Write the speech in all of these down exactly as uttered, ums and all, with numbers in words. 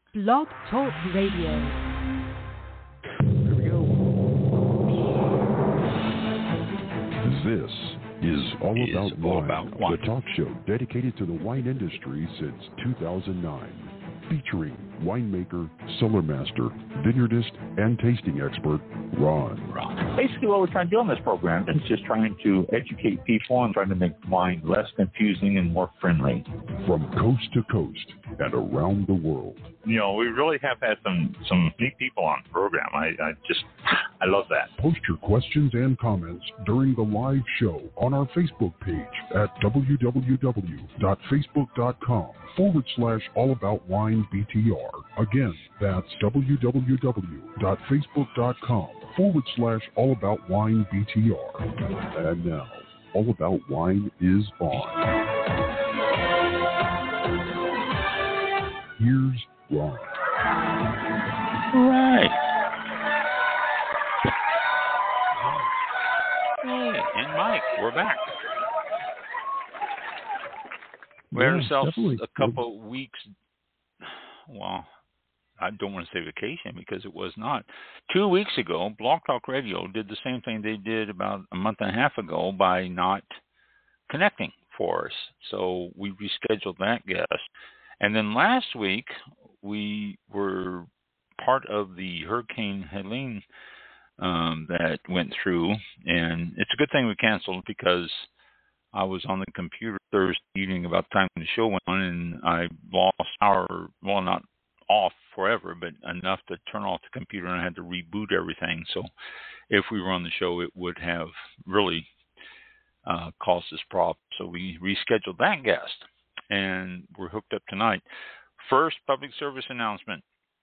Blog Talk Radio. There we go. This is All is About all Wine, about wine. the talk show dedicated to the wine industry since two thousand nine, featuring winemaker, cellar master, vineyardist, and tasting expert, Ron. Basically, what we're trying to do on this program is just trying to educate people and trying to make wine less confusing and more friendly. From coast to coast and around the world. You know, we really have had some, some neat people on the program. I, I just, I love that. Post your questions and comments during the live show on our Facebook page at www.facebook.com forward slash all about wine BTR. Again, that's www.facebook.com forward slash all about wine BTR. And now, All About Wine is on. Here's Ron. All right. Hey, and Mike, we're back. We had Yeah, ourselves definitely. a couple weeks, well, I don't want to say vacation because it was not. Two weeks ago, Blog Talk Radio did the same thing they did about a month and a half ago by not connecting for us. So we rescheduled that guest. And then last week, we were part of the Hurricane Helene um, that went through. And it's a good thing we canceled because I was on the computer Thursday evening about the time the show went on, and I lost power, well, not off forever, but enough to turn off the computer, and I had to reboot everything. So if we were on the show, it would have really uh, caused us problems. So we rescheduled that guest, and we're hooked up tonight. First public service announcement.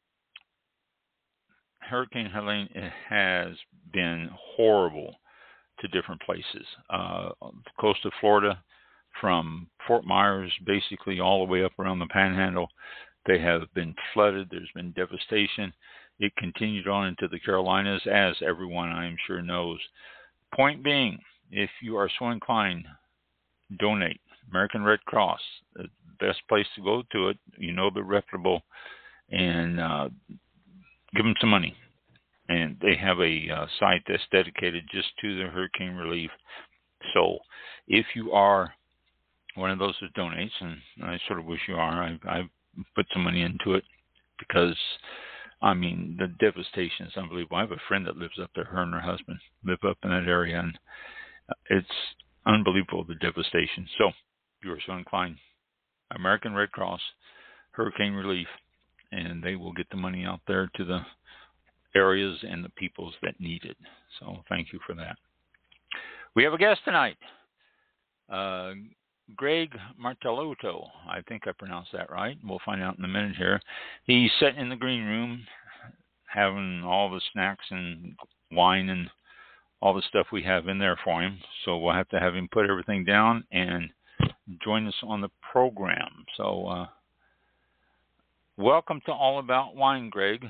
Hurricane Helene has been horrible to different places. Uh, the coast of Florida, from Fort Myers, basically all the way up around the Panhandle, they have been flooded. There's been devastation. It continued on into the Carolinas, as everyone I'm sure knows. Point being, if you are so inclined, donate. American Red Cross, the best place to go to it. You know they're reputable, and uh, give them some money. And they have a uh, site that's dedicated just to the hurricane relief. So if you are one of those that donates, and I sort of wish you are, I, I've put some money into it because, I mean, the devastation is unbelievable. I have a friend that lives up there. Her and her husband live up in that area, and it's unbelievable, the devastation. So if you are so inclined, American Red Cross, Hurricane Relief, and they will get the money out there to the areas and the peoples that need it. So thank you for that. We have a guest tonight, uh, Greg Martellotto. I think I pronounced that right. We'll find out in a minute here. He's sitting in the green room having all the snacks and wine and all the stuff we have in there for him. So we'll have to have him put everything down and join us on the program. So uh, welcome to All About Wine, Greg.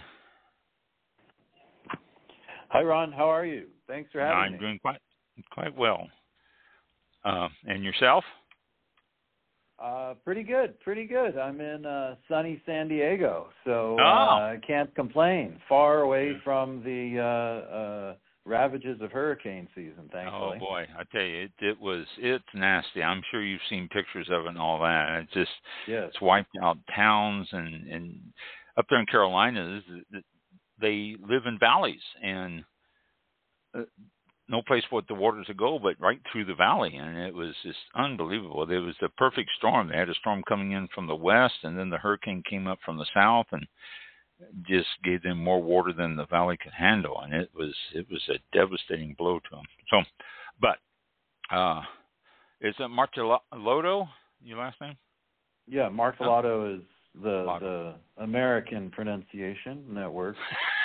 Hi, Ron. How are you? Thanks for having I'm me. I'm doing quite quite well. Uh, and yourself? Uh, pretty good. Pretty good. I'm in uh, sunny San Diego, so Oh. I uh, can't complain. Far away from the uh, uh, ravages of hurricane season, thankfully. Oh boy, I tell you, it, it was it's nasty. I'm sure you've seen pictures of it and all that. It just Yes. it's wiped out towns and and up there in Carolinas. They live in valleys, and uh, no place for the water to go but right through the valley, and it was just unbelievable. It was the perfect storm. They had a storm coming in from the west, and then the hurricane came up from the south and just gave them more water than the valley could handle, and it was it was a devastating blow to them. So, but uh, is it Martellotto, your last name? Yeah, Martellotto is the Lotto. the American pronunciation, and that works.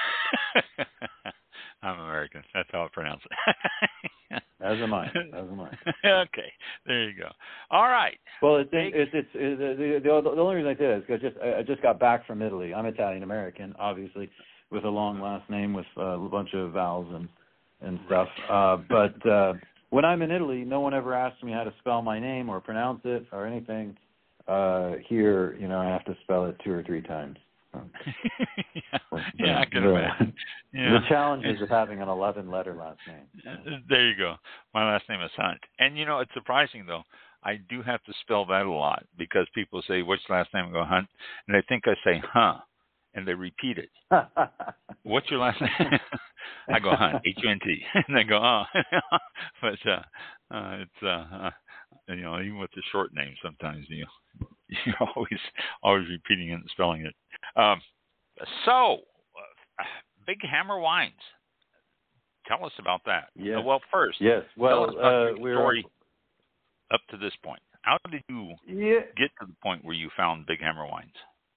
I'm American. That's how I pronounce it. As am I. As am I. Okay, there you go. All right. Well, it's it's it's, it's the, the the only reason I say that is because just I just got back from Italy. I'm Italian American, obviously, with a long last name with a bunch of vowels and and stuff. Uh, but uh, when I'm in Italy, no one ever asks me how to spell my name or pronounce it or anything. Uh, here, you know, I have to spell it two or three times. yeah, yeah, I can the, imagine. Yeah. The challenges of having an eleven-letter last name. There you go. My last name is Hunt. And, you know, it's surprising, though. I do have to spell that a lot because people say, what's your last name? I go, Hunt. And they think I say, huh, and they repeat it. What's your last name? I go, Hunt, H U N T. And they go, oh. But uh, uh, it's, uh, uh, you know, even with the short name, sometimes you, you're always, always repeating it and spelling it. Um, so, uh, Big Hammer Wines. Tell us about that. Yes. Uh, well, first, yes. Well, tell us about uh, your we're story up to this point. How did you yeah. get to the point where you found Big Hammer Wines?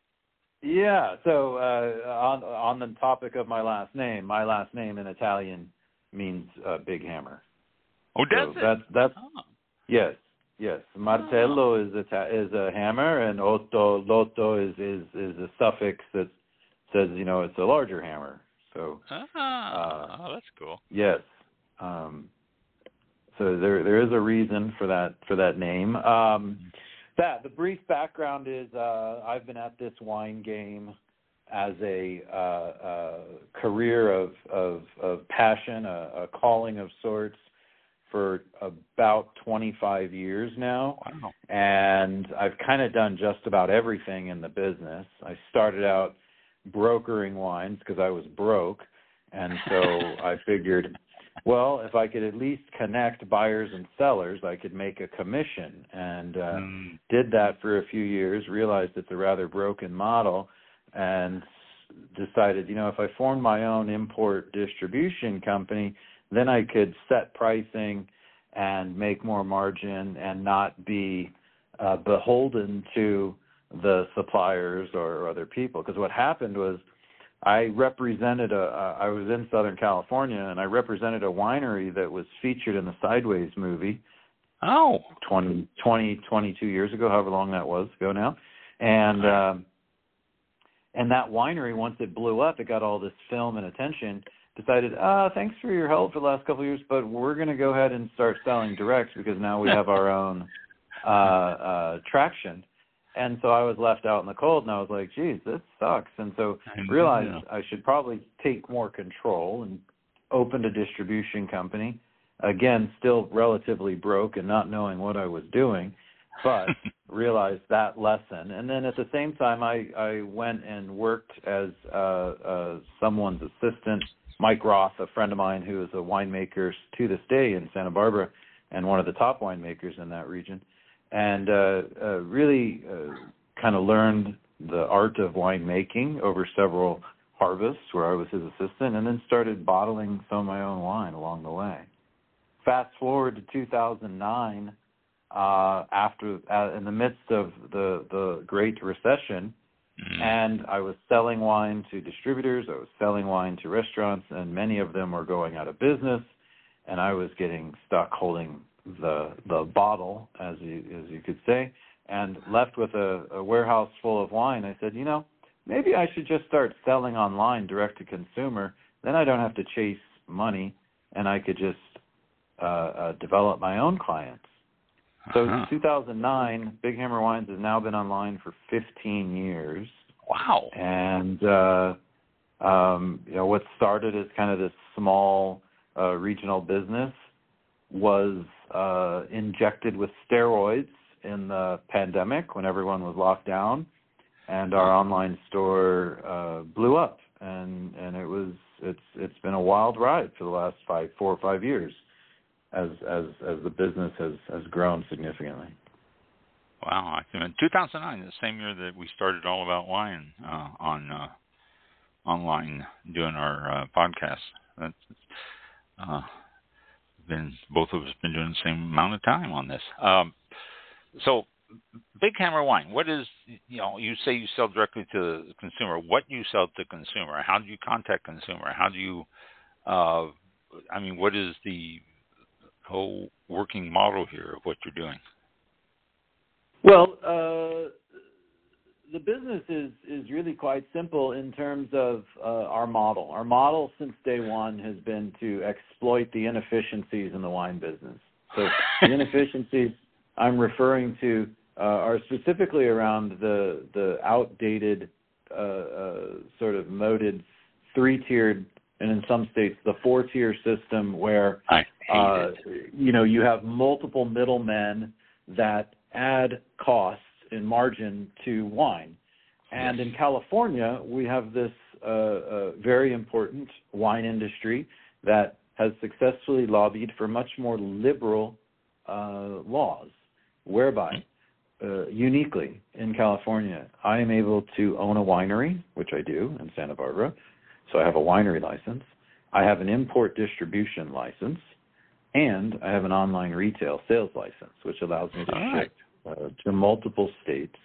Yeah. So uh, on on the topic of my last name, my last name in Italian means uh, big hammer. Oh, does so it? That's that's oh. yes, yes. Martello oh. is a ta- is a hammer, and otto lotto is, is is a suffix that says you know it's a larger hammer. So ah, uh, oh, that's cool. Yes. Um, so there there is a reason for that for that name. Um, that the brief background is uh, I've been at this wine game as a uh, uh, career of, of of passion, a, a calling of sorts, for about twenty-five years now. Wow. And I've kind of done just about everything in the business. I started out brokering wines because I was broke, and so I figured, well, if I could at least connect buyers and sellers, I could make a commission, and uh, mm. did that for a few years, realized it's a rather broken model, and decided, you know, if I formed my own import distribution company, then I could set pricing and make more margin and not be uh, beholden to the suppliers or other people. Because what happened was I represented a, uh, I was in Southern California, and I represented a winery that was featured in the Sideways movie. Oh. twenty, twenty, twenty-two years ago, however long that was ago now. And, um, and that winery, once it blew up, it got all this film and attention, decided, uh, thanks for your help for the last couple of years, but we're going to go ahead and start selling direct because now we have our own uh, uh, traction. And so I was left out in the cold, and I was like, geez, this sucks. And so realized yeah. I should probably take more control and opened a distribution company. Again, still relatively broke and not knowing what I was doing, but realized that lesson. And then at the same time, I, I went and worked as uh, uh, someone's assistant. Mike Roth, a friend of mine who is a winemaker to this day in Santa Barbara and one of the top winemakers in that region. And uh, uh, really uh, kind of learned the art of winemaking over several harvests where I was his assistant, and then started bottling some of my own wine along the way. Fast forward to two thousand nine, uh, after uh, in the midst of the, the Great Recession, mm-hmm. and I was selling wine to distributors, I was selling wine to restaurants, and many of them were going out of business, and I was getting stuck holding the the bottle, as you as you could say, and left with a, a warehouse full of wine. I said, you know, maybe I should just start selling online direct to consumer. Then I don't have to chase money, and I could just uh, uh, develop my own clients. So uh-huh. two thousand nine, Big Hammer Wines has now been online for fifteen years. Wow. And uh, um, you know, what started as kind of this small uh, regional business was uh, injected with steroids in the pandemic when everyone was locked down, and our online store uh, blew up, and and it was it's it's been a wild ride for the last five four or five years as as as the business has has grown significantly. Wow, I mean, two thousand nine, the same year that we started All About Wine uh, on uh, online doing our uh, podcast. That's uh, been both of us been doing the same amount of time on this. Um, so, Big Hammer Wine. What is, you know? You say you sell directly to the consumer. What do you sell to consumer? How do you contact consumer? How do you? Uh, I mean, what is the whole working model here of what you're doing? Well, uh, the business is, is really quite simple in terms of uh, our model. Our model since day one has been to exploit the inefficiencies in the wine business. So the inefficiencies I'm referring to uh, are specifically around the, the outdated uh, uh, sort of moded three-tiered, and in some states the four-tier system where uh, you know you have multiple middlemen that add costs and margin to wine. And in California, we have this uh, uh, very important wine industry that has successfully lobbied for much more liberal uh, laws, whereby uh, uniquely in California, I am able to own a winery, which I do in Santa Barbara. So I have a winery license. I have an import distribution license, and I have an online retail sales license, which allows me to right. ship uh, to multiple states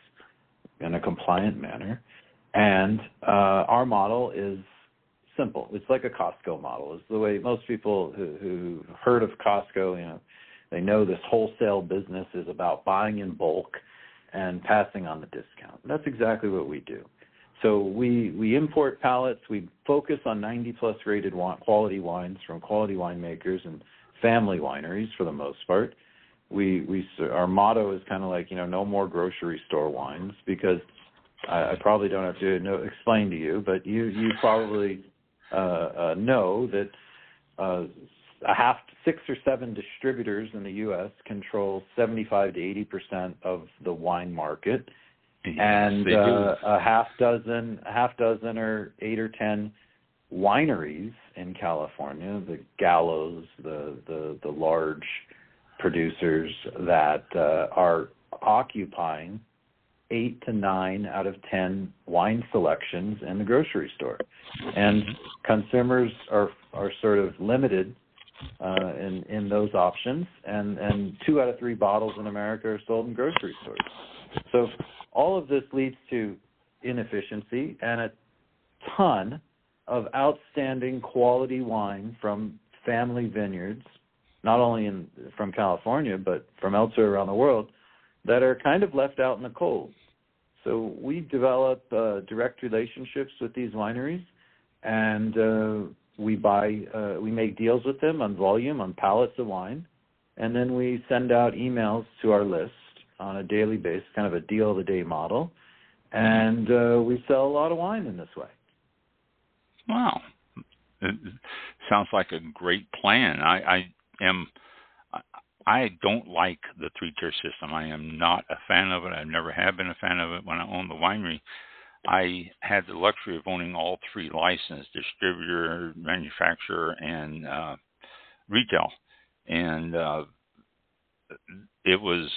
in a compliant manner. And uh, our model is simple. It's like a Costco model. It's the way most people who, who heard of Costco, you know, they know this wholesale business is about buying in bulk and passing on the discount. That's exactly what we do. So we, we import pallets. We focus on ninety plus rated quality wines from quality winemakers and family wineries for the most part. We we our motto is kind of like, you know, no more grocery store wines, because I, I probably don't have to know, explain to you, but you you probably uh, uh, know that uh, a half six or seven distributors in the U S control seventy-five to eighty percent of the wine market. Yes, and uh, a half dozen, a half dozen or eight or ten wineries in California, the Gallos, the the, the large producers that uh, are occupying eight to nine out of ten wine selections in the grocery store, and consumers are are sort of limited uh, in in those options, and and two out of three bottles in America are sold in grocery stores. So all of this leads to inefficiency and a ton of outstanding quality wine from family vineyards, not only in from California, but from elsewhere around the world, that are kind of left out in the cold. So we develop uh, direct relationships with these wineries, and uh, we buy, uh, we make deals with them on volume, on pallets of wine, and then we send out emails to our list on a daily basis, kind of a deal of the day model, and uh, we sell a lot of wine in this way. Wow, it sounds like a great plan. I, I am. I don't like the three-tier system. I am not a fan of it. I never have been a fan of it. When I owned the winery, I had the luxury of owning all three licensed: distributor, manufacturer, and uh, retail. And uh, it was,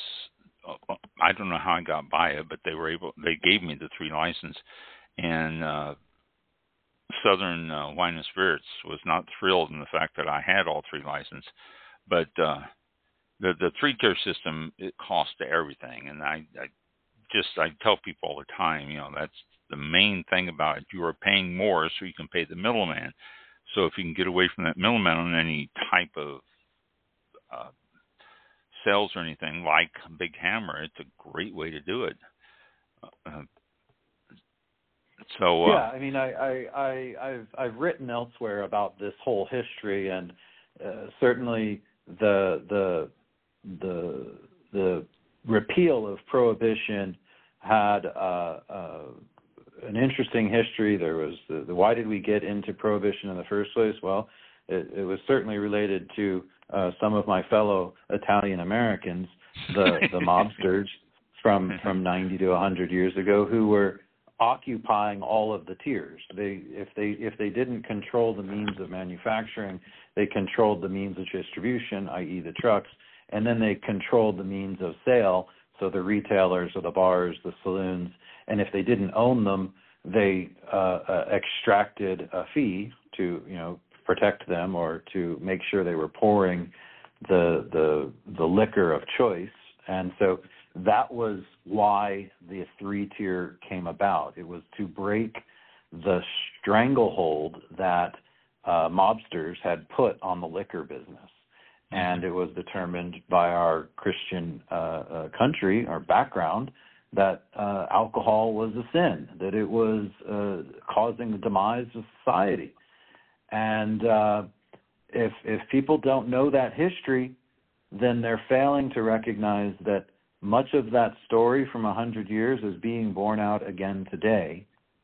I don't know how I got by it, but they were able, they gave me the three license. And uh, Southern uh, Wine and Spirits was not thrilled in the fact that I had all three license. But uh, the the three-tier system, it costs everything. And I, I just, I tell people all the time, you know, that's the main thing about it. You are paying more so you can pay the middleman. So if you can get away from that middleman on any type of uh, sales or anything like Big Hammer, it's a great way to do it. Uh, so uh, yeah, I mean, I, I, I, I've I've written elsewhere about this whole history, and uh, certainly the the the the repeal of prohibition had uh, uh, an interesting history. There was the, the why did we get into prohibition in the first place? Well, it, it was certainly related to uh, some of my fellow Italian Americans, the the mobsters from from ninety to one hundred years ago, who were occupying all of the tiers. They if they if they didn't control the means of manufacturing, they controlled the means of distribution, that is the trucks, and then they controlled the means of sale, so the retailers or the bars, the saloons, and if they didn't own them, they uh, uh, extracted a fee to, you know, protect them or to make sure they were pouring the the the liquor of choice. And so that was why the three-tier came about. It was to break the stranglehold that uh, mobsters had put on the liquor business. And it was determined by our Christian uh, uh, country, our background, that uh, alcohol was a sin, that it was uh, causing the demise of society. And uh, if if people don't know that history, then they're failing to recognize that much of that story from one hundred years is being borne out again today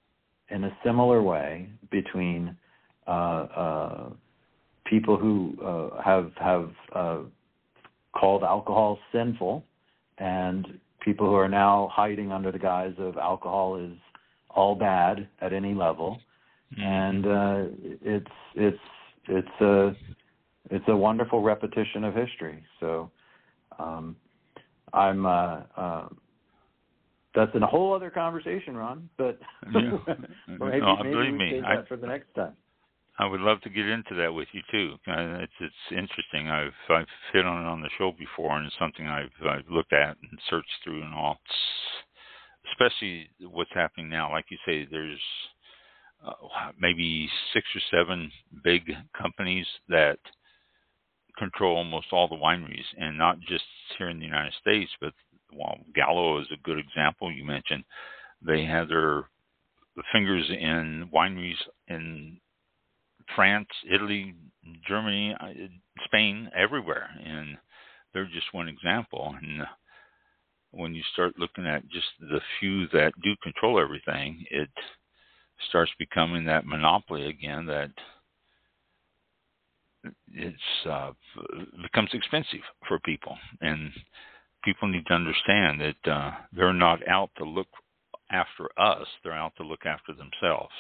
in a similar way between uh, uh, people who uh, have have uh, called alcohol sinful and people who are now hiding under the guise of alcohol is all bad at any level, mm-hmm. and uh, it's it's it's a it's a wonderful repetition of history. So um, I'm uh, uh, that's a whole other conversation, Ron. But yeah. maybe, no, maybe believe we me, save I, that for the next time. I would love to get into that with you too. Uh, It's it's interesting. I've I've hit on it on the show before, and it's something I've I've looked at and searched through and all. Especially what's happening now, like you say, there's uh, maybe six or seven big companies that control almost all the wineries, and not just here in the United States, but well, Gallo is a good example. You mentioned they have their fingers in wineries in France, Italy, Germany, Spain, everywhere, and they're just one example. And when you start looking at just the few that do control everything, it starts becoming that monopoly again that it's uh, becomes expensive for people. And people need to understand that uh, they're not out to look after us, they're out to look after themselves.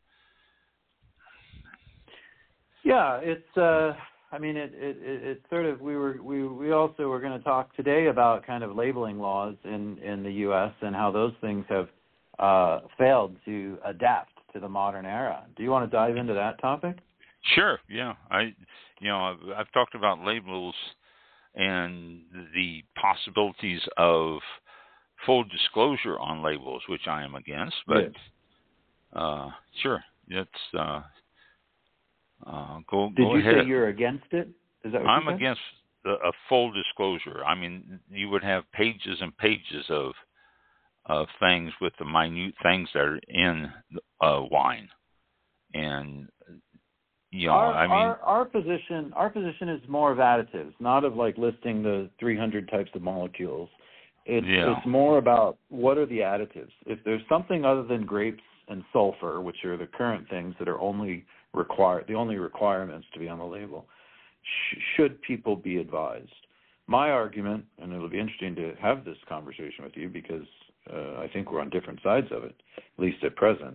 Yeah, it's. Uh, I mean, it, it, it, it sort of. We were. We, we also were going to talk today about kind of labeling laws in, in the U S and how those things have uh, failed to adapt to the modern era. Do you want to dive into that topic? Sure. Yeah. I. You know, I've, I've talked about labels and the possibilities of full disclosure on labels, which I am against. But yes. uh, sure, it's. Uh, Uh, go, Did go you ahead. say you're against it? Is that what I'm you said? against a, a full disclosure. I mean, you would have pages and pages of of things with the minute things that are in uh, wine, and you know, our, I mean, our our position our position is more of additives, not of like listing the three hundred types of molecules. It's yeah. it's more about what are the additives. If there's something other than grapes and sulfur, which are the current things that are only required, the only requirements to be on the label, sh- should people be advised? My argument, and it'll be interesting to have this conversation with you because uh, I think we're on different sides of it, at least at present.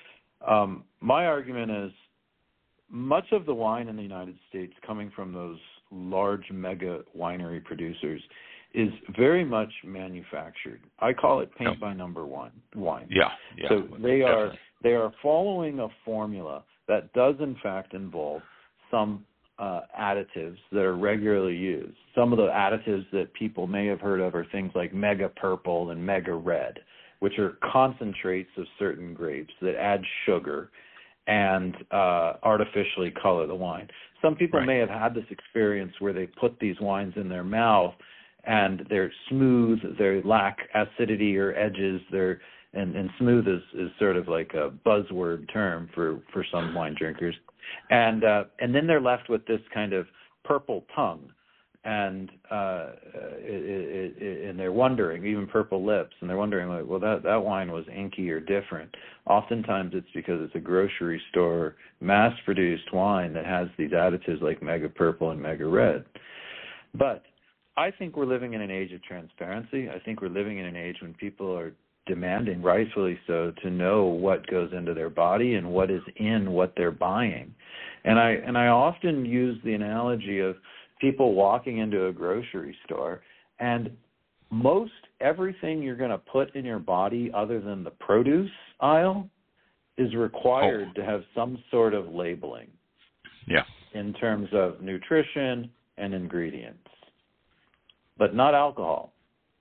Um, my argument is much of the wine in the United States coming from those large mega winery producers is very much manufactured. I call it paint by number one wine. Yeah, yeah. So they are definitely. they are following a formula that does in fact involve some uh, additives that are regularly used. Some of the additives that people may have heard of are things like Mega Purple and Mega Red, which are concentrates of certain grapes that add sugar and uh, artificially color the wine. Some people right. may have had this experience where they put these wines in their mouth and they're smooth, they lack acidity or edges, they're And, and smooth is, is sort of like a buzzword term for, for some wine drinkers. And uh, and then they're left with this kind of purple tongue. And uh, it, it, it, and they're wondering, even purple lips, and they're wondering, like, well, that, that wine was inky or different. Oftentimes it's because it's a grocery store mass-produced wine that has these additives like Mega Purple and Mega Red. But I think we're living in an age of transparency. I think we're living in an age when people are demanding, rightfully so, to know what goes into their body and what is in what they're buying. And I and I often use the analogy of people walking into a grocery store, and most everything you're going to put in your body other than the produce aisle is required oh. to have some sort of labeling. Yeah. In terms of nutrition and ingredients, but not alcohol.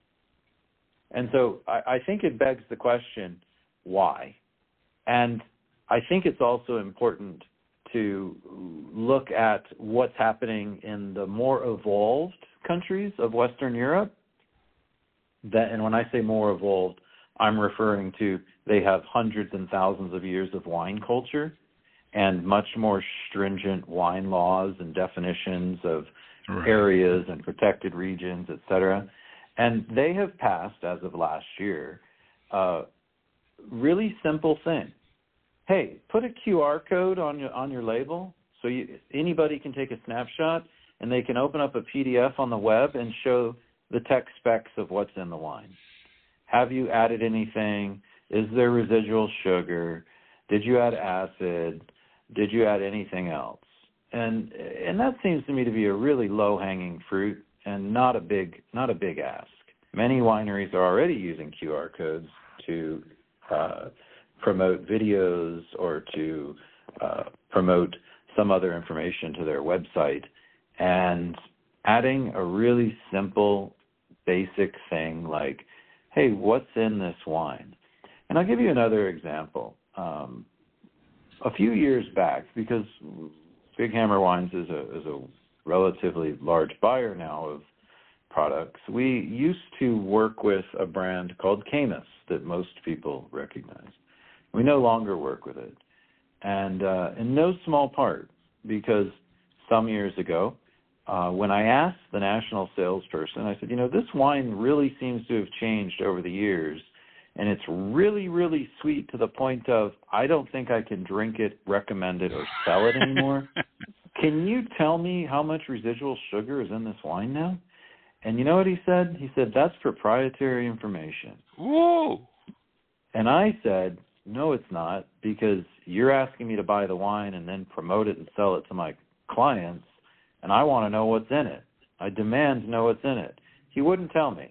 And so I, I think it begs the question, why? And I think it's also important to look at what's happening in the more evolved countries of Western Europe. That, and when I say more evolved, I'm referring to they have hundreds and thousands of years of wine culture and much more stringent wine laws and definitions of right. areas and protected regions, et cetera. And they have passed, as of last year, a really simple thing. hey, put a Q R code on your on your label so you, anybody can take a snapshot and they can open up a P D F on the web and show the tech specs of what's in the wine. Have you added anything? Is there residual sugar? Did you add acid? Did you add anything else? And and that seems to me to be a really low-hanging fruit and not a big not a big ask. Many wineries are already using Q R codes to uh, promote videos or to uh, promote some other information to their website. And adding a really simple, basic thing like, hey, what's in this wine? And I'll give you another example. Um, a few years back, because Big Hammer Wines is a, is a relatively large buyer now of products, we used to work with a brand called Caymus that most people recognize. We no longer work with it. And uh, in no small part, because some years ago, uh, when I asked the national salesperson, I said, you know, this wine really seems to have changed over the years, and it's really, really sweet to the point of I don't think I can drink it, recommend it, or sell it anymore. Can you tell me how much residual sugar is in this wine now? And you know what he said? He said, that's proprietary information. Whoa! And I said, no, it's not, because you're asking me to buy the wine and then promote it and sell it to my clients, and I want to know what's in it. I demand to know what's in it. He wouldn't tell me.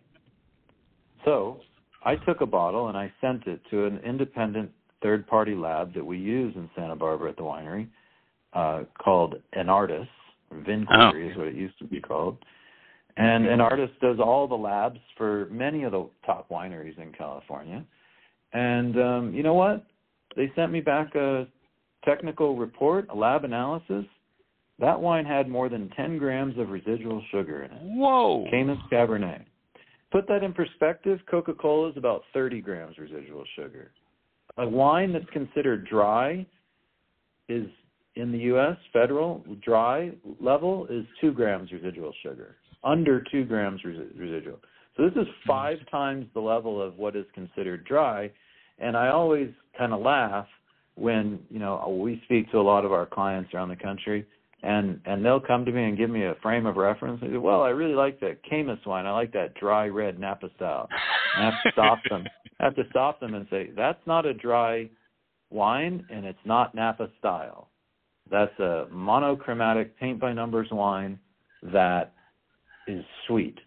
So I took a bottle and I sent it to an independent third-party lab that we use in Santa Barbara at the winery uh, called Enartis. Vinquery oh. is what it used to be called. And Enartis does all the labs for many of the top wineries in California. And um, you know what? They sent me back a technical report, a lab analysis. That wine had more than ten grams of residual sugar in it. Whoa! Caymus Cabernet. Put that in perspective, Coca-Cola is about thirty grams residual sugar. A wine that's considered dry is, in the U S, federal dry level is two grams residual sugar. Under two grams res- residual. So this is five times the level of what is considered dry. And I always kind of laugh when, you know, we speak to a lot of our clients around the country, and, and they'll come to me and give me a frame of reference. And say, well, I really like that Caymus wine. I like that dry red Napa style. And I have to stop them. I have to stop them and say, that's not a dry wine, and it's not Napa style. That's a monochromatic paint by numbers wine that is sweet.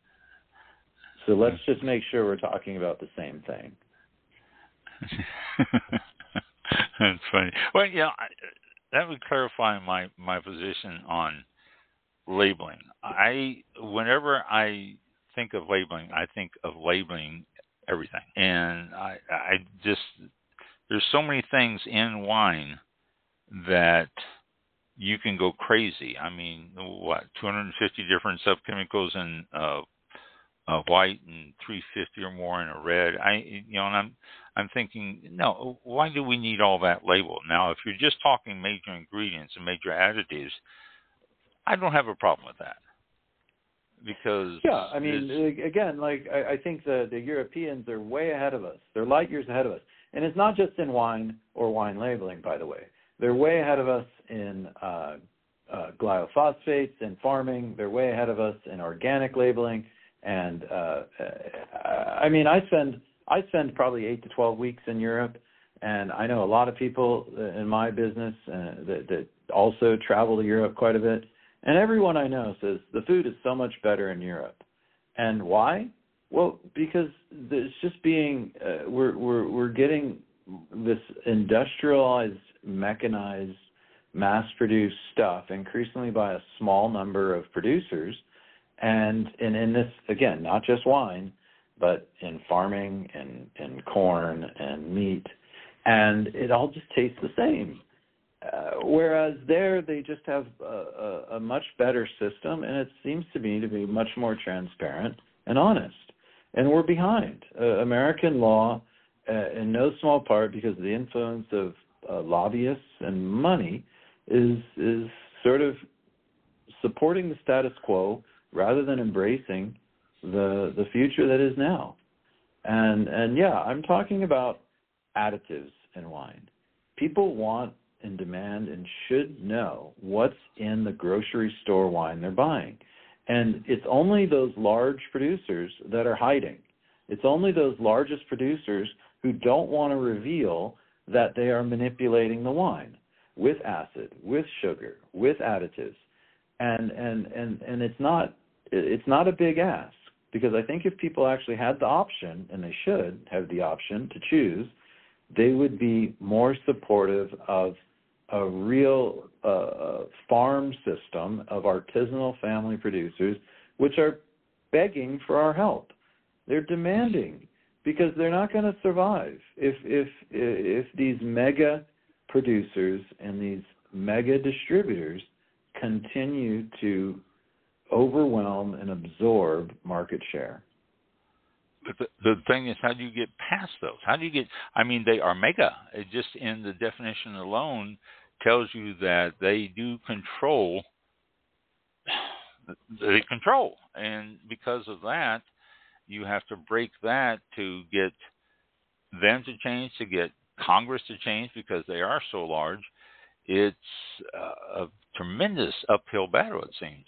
So let's just make sure we're talking about the same thing. That's funny. Well, yeah, I, that would clarify my, my position on labeling. I whenever I think of labeling, I think of labeling everything, and I, I just there's so many things in wine that you can go crazy. I mean, what, two hundred fifty different subchemicals in uh, uh, white and three hundred fifty or more in a red. I, you know, and I'm, I'm thinking, no, why do we need all that label? Now, if you're just talking major ingredients and major additives, I don't have a problem with that. Because yeah, I mean, again, like I, I think the, the Europeans are way ahead of us. They're light years ahead of us. And it's not just in wine or wine labeling, by the way. They're way ahead of us in uh, uh, glyphosates and farming. They're way ahead of us in organic labeling. And uh, I mean, I spend I spend probably eight to twelve weeks in Europe, and I know a lot of people in my business uh, that, that also travel to Europe quite a bit. And everyone I know says the food is so much better in Europe. And why? Well, because it's just being uh, we're we're we're getting this industrialized, mechanized, mass-produced stuff increasingly by a small number of producers, and and in this, again, not just wine, but in farming and and corn and meat, and it all just tastes the same. Uh, whereas there, they just have a, a, a much better system, and it seems to me to be much more transparent and honest. And we're behind. Uh, American law, uh, in no small part because of the influence of uh, lobbyists and money, is is sort of supporting the status quo rather than embracing the the future that is now. And and yeah, I'm talking about additives in wine. people want and demand and should know what's in the grocery store wine they're buying. And it's only those large producers that are hiding. It's only those largest producers who don't want to reveal that they are manipulating the wine with acid, with sugar, with additives. And and, and, and it's not it's not a big ask, because I think if people actually had the option, and they should have the option to choose, they would be more supportive of a real uh, farm system of artisanal family producers, which are begging for our help. They're demanding, because they're not going to survive if if if these mega producers and these mega distributors continue to overwhelm and absorb market share. But the, the thing is, how do you get past those? How do you get, I mean, they are mega. It just in the definition alone tells you that they do control, they control. And because of that, you have to break that to get them to change, to get Congress to change, because they are so large. It's uh, a tremendous uphill battle, it seems.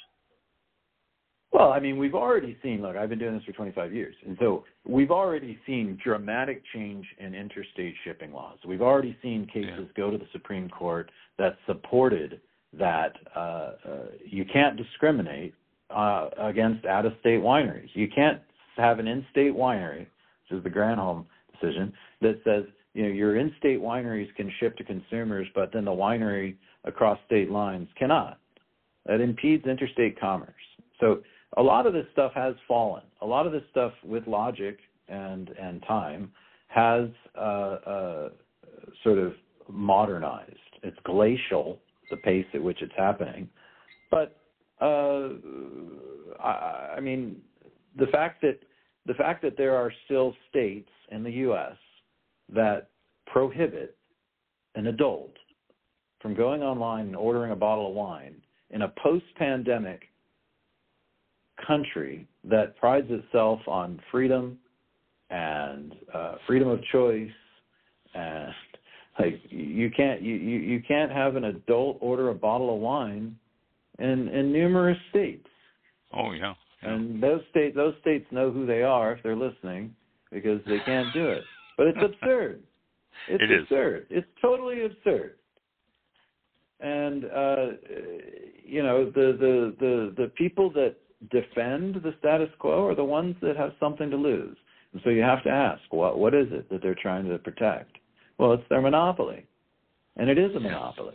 Well, I mean, we've already seen, look, I've been doing this for twenty-five years, and so we've already seen dramatic change in interstate shipping laws. We've already seen cases yeah. go to the Supreme Court that supported that uh, uh, you can't discriminate uh, against out-of-state wineries. You can't have an in-state winery, which is the Granholm decision, that says, you know, your in-state wineries can ship to consumers, but then the winery across state lines cannot. That impedes interstate commerce. So a lot of this stuff has fallen. A lot of this stuff, with logic and and time, has uh, uh, sort of modernized. It's glacial, the pace at which it's happening. But uh, I, I mean, the fact that the fact that there are still states in the U S that prohibit an adult from going online and ordering a bottle of wine in a post-pandemic country that prides itself on freedom and uh, freedom of choice, and like you can't you, you, you can't have an adult order a bottle of wine in in numerous states. Oh yeah. yeah. And those states those states know who they are if they're listening, because they can't do it. But it's absurd. It's it absurd. Is. It's totally absurd. And uh, you know, the, the the the people that defend the status quo are the ones that have something to lose. And so you have to ask, what what is it that they're trying to protect? Well, it's their monopoly, and it is a monopoly.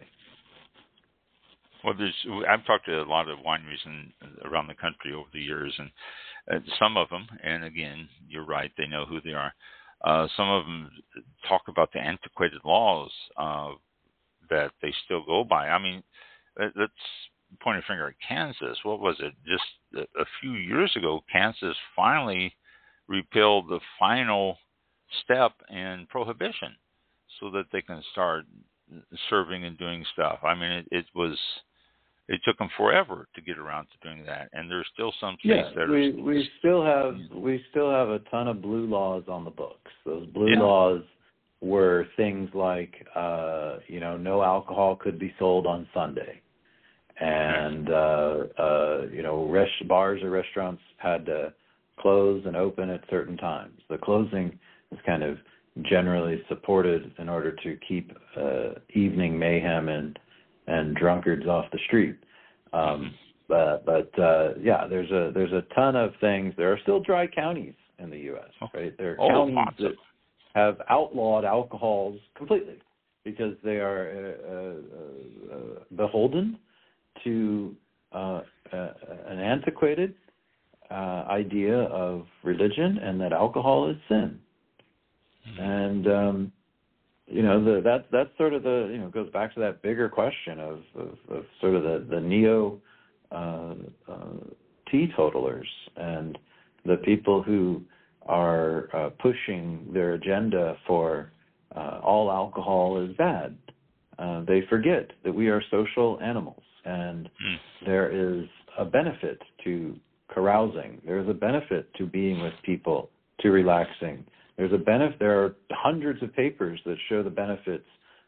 Well, there's I've talked to a lot of wineries in, around the country over the years, and uh, some of them, and again, you're right, they know who they are. Uh, some of them talk about the antiquated laws uh, that they still go by. I mean, let's point a finger at Kansas. What was it? Just a, a few years ago, Kansas finally repealed the final step in prohibition so that they can start serving and doing stuff. I mean, it, it was... It took them forever to get around to doing that, and there's still some states yeah, that are. we we still have we still have a ton of blue laws on the books. Those blue yeah. laws were things like, uh, you know, no alcohol could be sold on Sunday, and uh, uh, you know, res- bars or restaurants had to close and open at certain times. The closing is kind of generally supported in order to keep uh, evening mayhem and and drunkards off the street. Um, but but uh, yeah, there's a there's a ton of things. There are still dry counties in the U S, right? There are oh, counties awesome. that have outlawed alcohols completely because they are uh, uh, uh, beholden to uh, uh, an antiquated uh, idea of religion, and that alcohol is sin. Mm-hmm. And um, You know, the, that that's sort of the, you know, goes back to that bigger question of, of, of sort of the, the neo uh, uh, teetotalers and the people who are uh, pushing their agenda for uh, all alcohol is bad. Uh, they forget that we are social animals, and mm. there is a benefit to carousing. There is a benefit to being with people, to relaxing. There's a benefit. There are hundreds of papers that show the benefits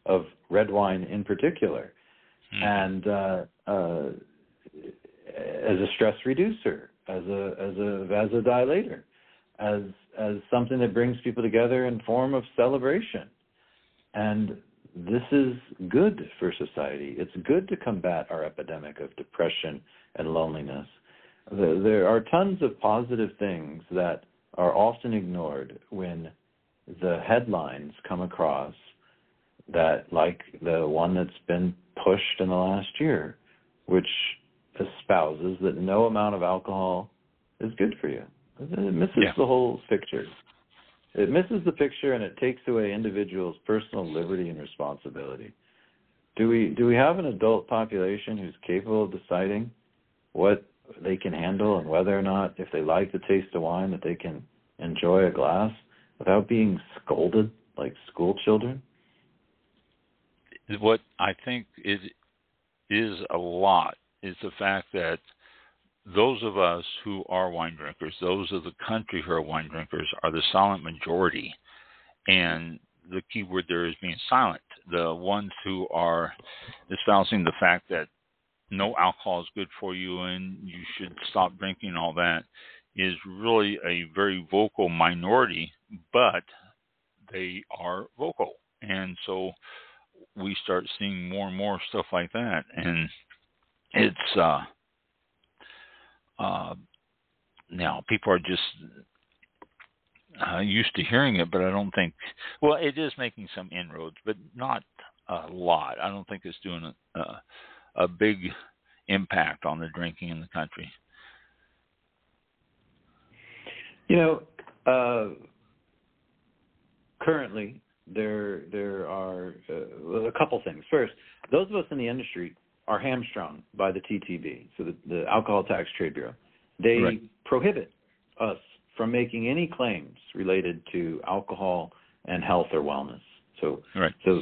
of red wine in particular, mm. and uh, uh, as a stress reducer, as a as a vasodilator, as as something that brings people together in form of celebration. And this is good for society. It's good to combat our epidemic of depression and loneliness. There are tons of positive things that are often ignored when the headlines come across that, like the one that's been pushed in the last year, which espouses that no amount of alcohol is good for you. It misses yeah. the whole picture. It misses the picture, and it takes away individuals' personal liberty and responsibility. Do we do we have an adult population who's capable of deciding what they can handle and whether or not, if they like the taste of wine, that they can enjoy a glass without being scolded like school children? What I think is is a lot is the fact that those of us who are wine drinkers, those of the country who are wine drinkers, are the silent majority. And the key word there is being silent. The ones who are espousing the fact that no alcohol is good for you and you should stop drinking, all that, is really a very vocal minority, but they are vocal. And so we start seeing more and more stuff like that. And it's... uh Uh, now, people are just uh, used to hearing it, but I don't think, well, it is making some inroads, but not a lot. I don't think it's doing a, a, a big impact on the drinking in the country. You know, uh, currently there there are uh, a couple things. First, those of us in the industry are hamstrung by the T T B, so the, the Alcohol Tax Trade Bureau. They right. prohibit us from making any claims related to alcohol and health or wellness. So, right. so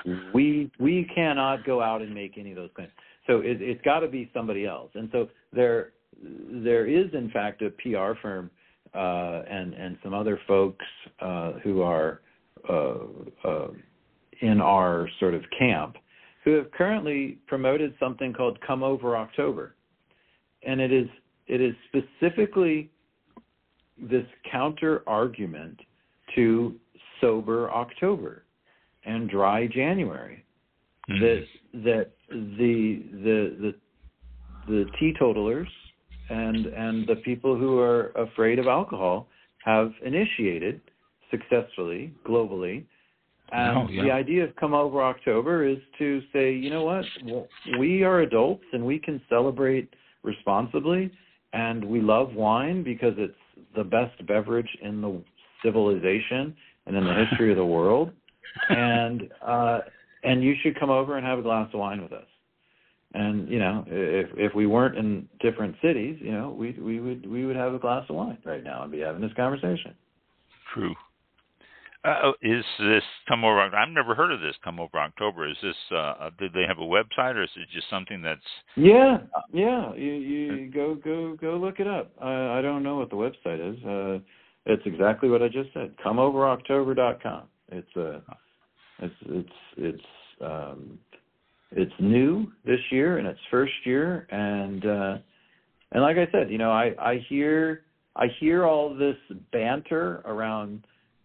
we we cannot go out and make any of those claims. So it, it's got to be somebody else. And so there there is in fact a P R firm uh, and and some other folks uh, who are uh, uh, in our sort of camp, who have currently promoted something called Come Over October. And it is it is specifically this counter argument to Sober October and Dry January. Mm-hmm. That that the the the the teetotalers and and the people who are afraid of alcohol have initiated successfully globally. And oh, yeah. the idea of Come Over October is to say, you know what, well, we are adults and we can celebrate responsibly, and we love wine because it's the best beverage in the civilization and in the history of the world. And uh, and you should come over and have a glass of wine with us. And you know, if if we weren't in different cities, you know, we we would we would have a glass of wine right now and be having this conversation. True. Uh, is this Come Over? I've never heard of this Come Over October. Is this? Uh, did they have a website, or is it just something that's? Yeah, yeah. You you go go go look it up. I I don't know what the website is. Uh, it's exactly what I just said. come over october dot com. It's a, uh, it's it's it's um, it's new this year in its first year, and uh, and like I said, you know, I I hear I hear all this banter around.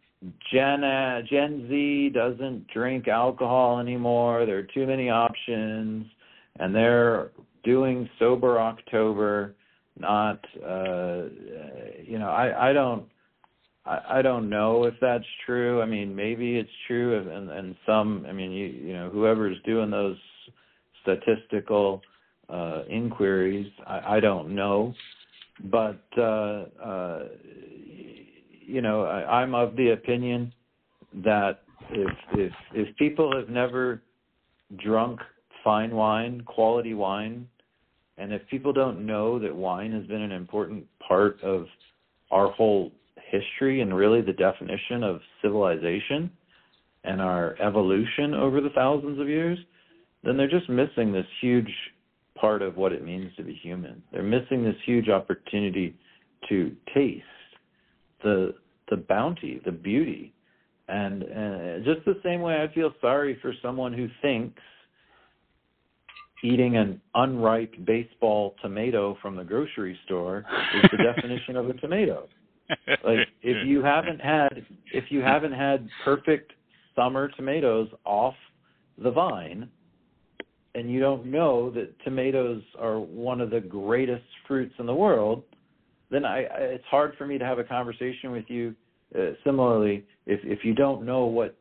Gen uh, Gen Z doesn't drink alcohol anymore. There are too many options, and they're doing Sober October. Not, uh, you know, I, I don't, I, I don't know if that's true. I mean, maybe it's true, and, and some. I mean, you, you know, whoever's doing those statistical uh, inquiries, I, I don't know, but. Uh, uh, You know, I, I'm of the opinion that if if if people have never drunk fine wine, quality wine, and if people don't know that wine has been an important part of our whole history and really the definition of civilization and our evolution over the thousands of years, then they're just missing this huge part of what it means to be human. They're missing this huge opportunity to taste the the bounty, the beauty, And uh, just the same way I feel sorry for someone who thinks eating an unripe baseball tomato from the grocery store is the definition of a tomato. Like if you haven't had if you haven't had perfect summer tomatoes off the vine, and you don't know that tomatoes are one of the greatest fruits in the world, then I, I it's hard for me to have a conversation with you. Uh, similarly, if if you don't know what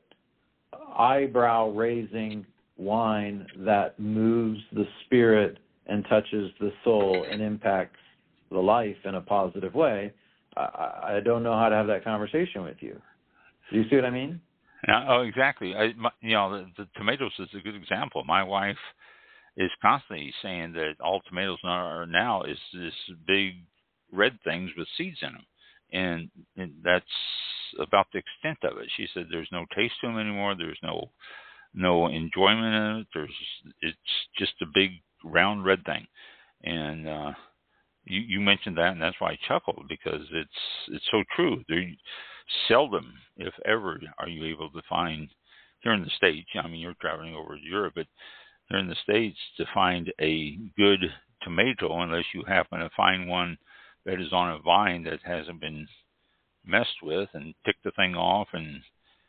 eyebrow-raising wine that moves the spirit and touches the soul and impacts the life in a positive way, I, I don't know how to have that conversation with you. Do you see what I mean? Yeah, oh, exactly. I, my, you know, the, the tomatoes is a good example. My wife is constantly saying that all tomatoes are now is this big red things with seeds in them. And, and that's about the extent of it. She said there's no taste to them anymore. There's no no enjoyment in it. There's it's just a big round red thing. And uh, you, you mentioned that, and that's why I chuckled, because it's it's so true. There seldom, if ever, are you able to find here in the States. I mean, you're traveling over to Europe, but here in the States to find a good tomato, unless you happen to find one that is on a vine that hasn't been messed with and pick the thing off and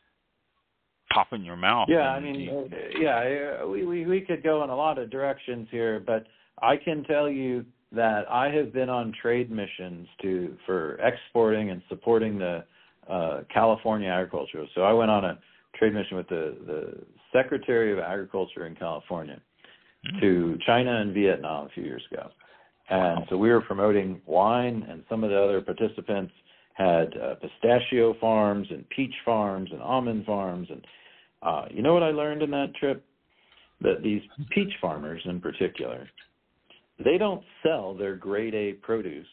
pop in your mouth. Yeah, I mean, you, yeah, we, we, we could go in a lot of directions here, but I can tell you that I have been on trade missions to for exporting and supporting the uh, California agriculture. So I went on a trade mission with the, the Secretary of Agriculture in California mm-hmm. to China and Vietnam a few years ago. And wow. so we were promoting wine, and some of the other participants had uh, pistachio farms and peach farms and almond farms. And uh, you know what I learned in that trip? That these peach farmers in particular, they don't sell their grade A produce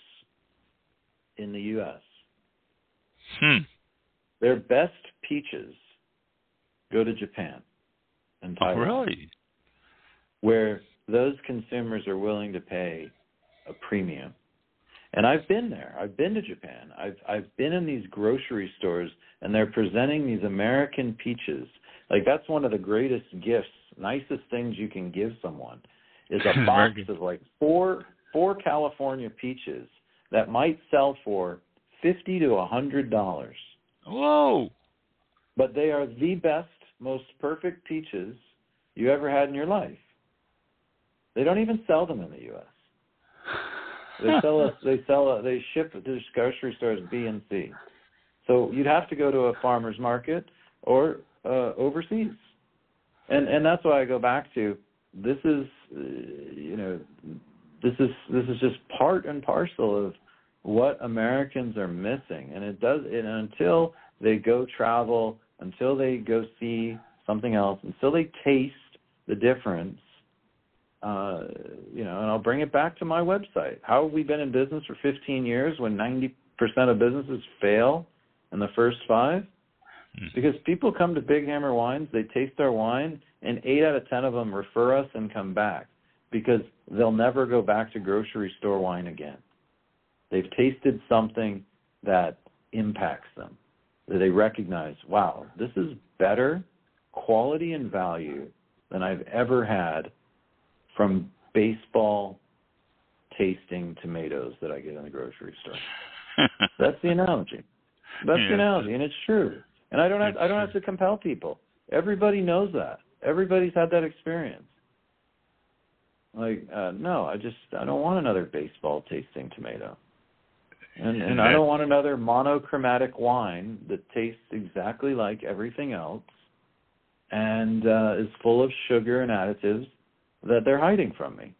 in the U S Hmm. Their best peaches go to Japan and Taiwan. Oh, really? Where those consumers are willing to pay a premium. And I've been there. I've been to Japan. I've I've been in these grocery stores, and they're presenting these American peaches. Like, that's one of the greatest gifts, nicest things you can give someone, is a box of like four four California peaches that might sell for fifty to a hundred dollars. Whoa! But they are the best, most perfect peaches you ever had in your life. They don't even sell them in the U S They sell us. They sell. A, they ship to grocery stores B and C. So you'd have to go to a farmer's market or uh, overseas, and and that's why I go back to this is uh, you know this is this is just part and parcel of what Americans are missing, and it does. And until they go travel, until they go see something else, until they taste the difference. Uh, you know, and I'll bring it back to my website. How have we been in business for fifteen years when ninety percent of businesses fail in the first five? Mm-hmm. Because people come to Big Hammer Wines, they taste our wine, and eight out of ten of them refer us and come back because they'll never go back to grocery store wine again. They've tasted something that impacts them, that they recognize, wow, this is better quality and value than I've ever had from baseball tasting tomatoes that I get in the grocery store. That's the analogy. That's yeah. the analogy, and it's true. And I don't have I don't have to compel people. Everybody knows that. Everybody's had that experience. Like, uh, no, I just I don't want another baseball tasting tomato. And and I don't want another monochromatic wine that tastes exactly like everything else and uh, is full of sugar and additives that they're hiding from me.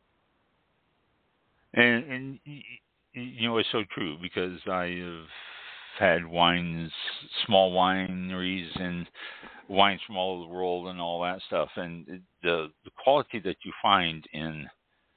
And, and you know, it's so true, because I've had wines, small wineries and wines from all over the world and all that stuff. And the, the quality that you find in,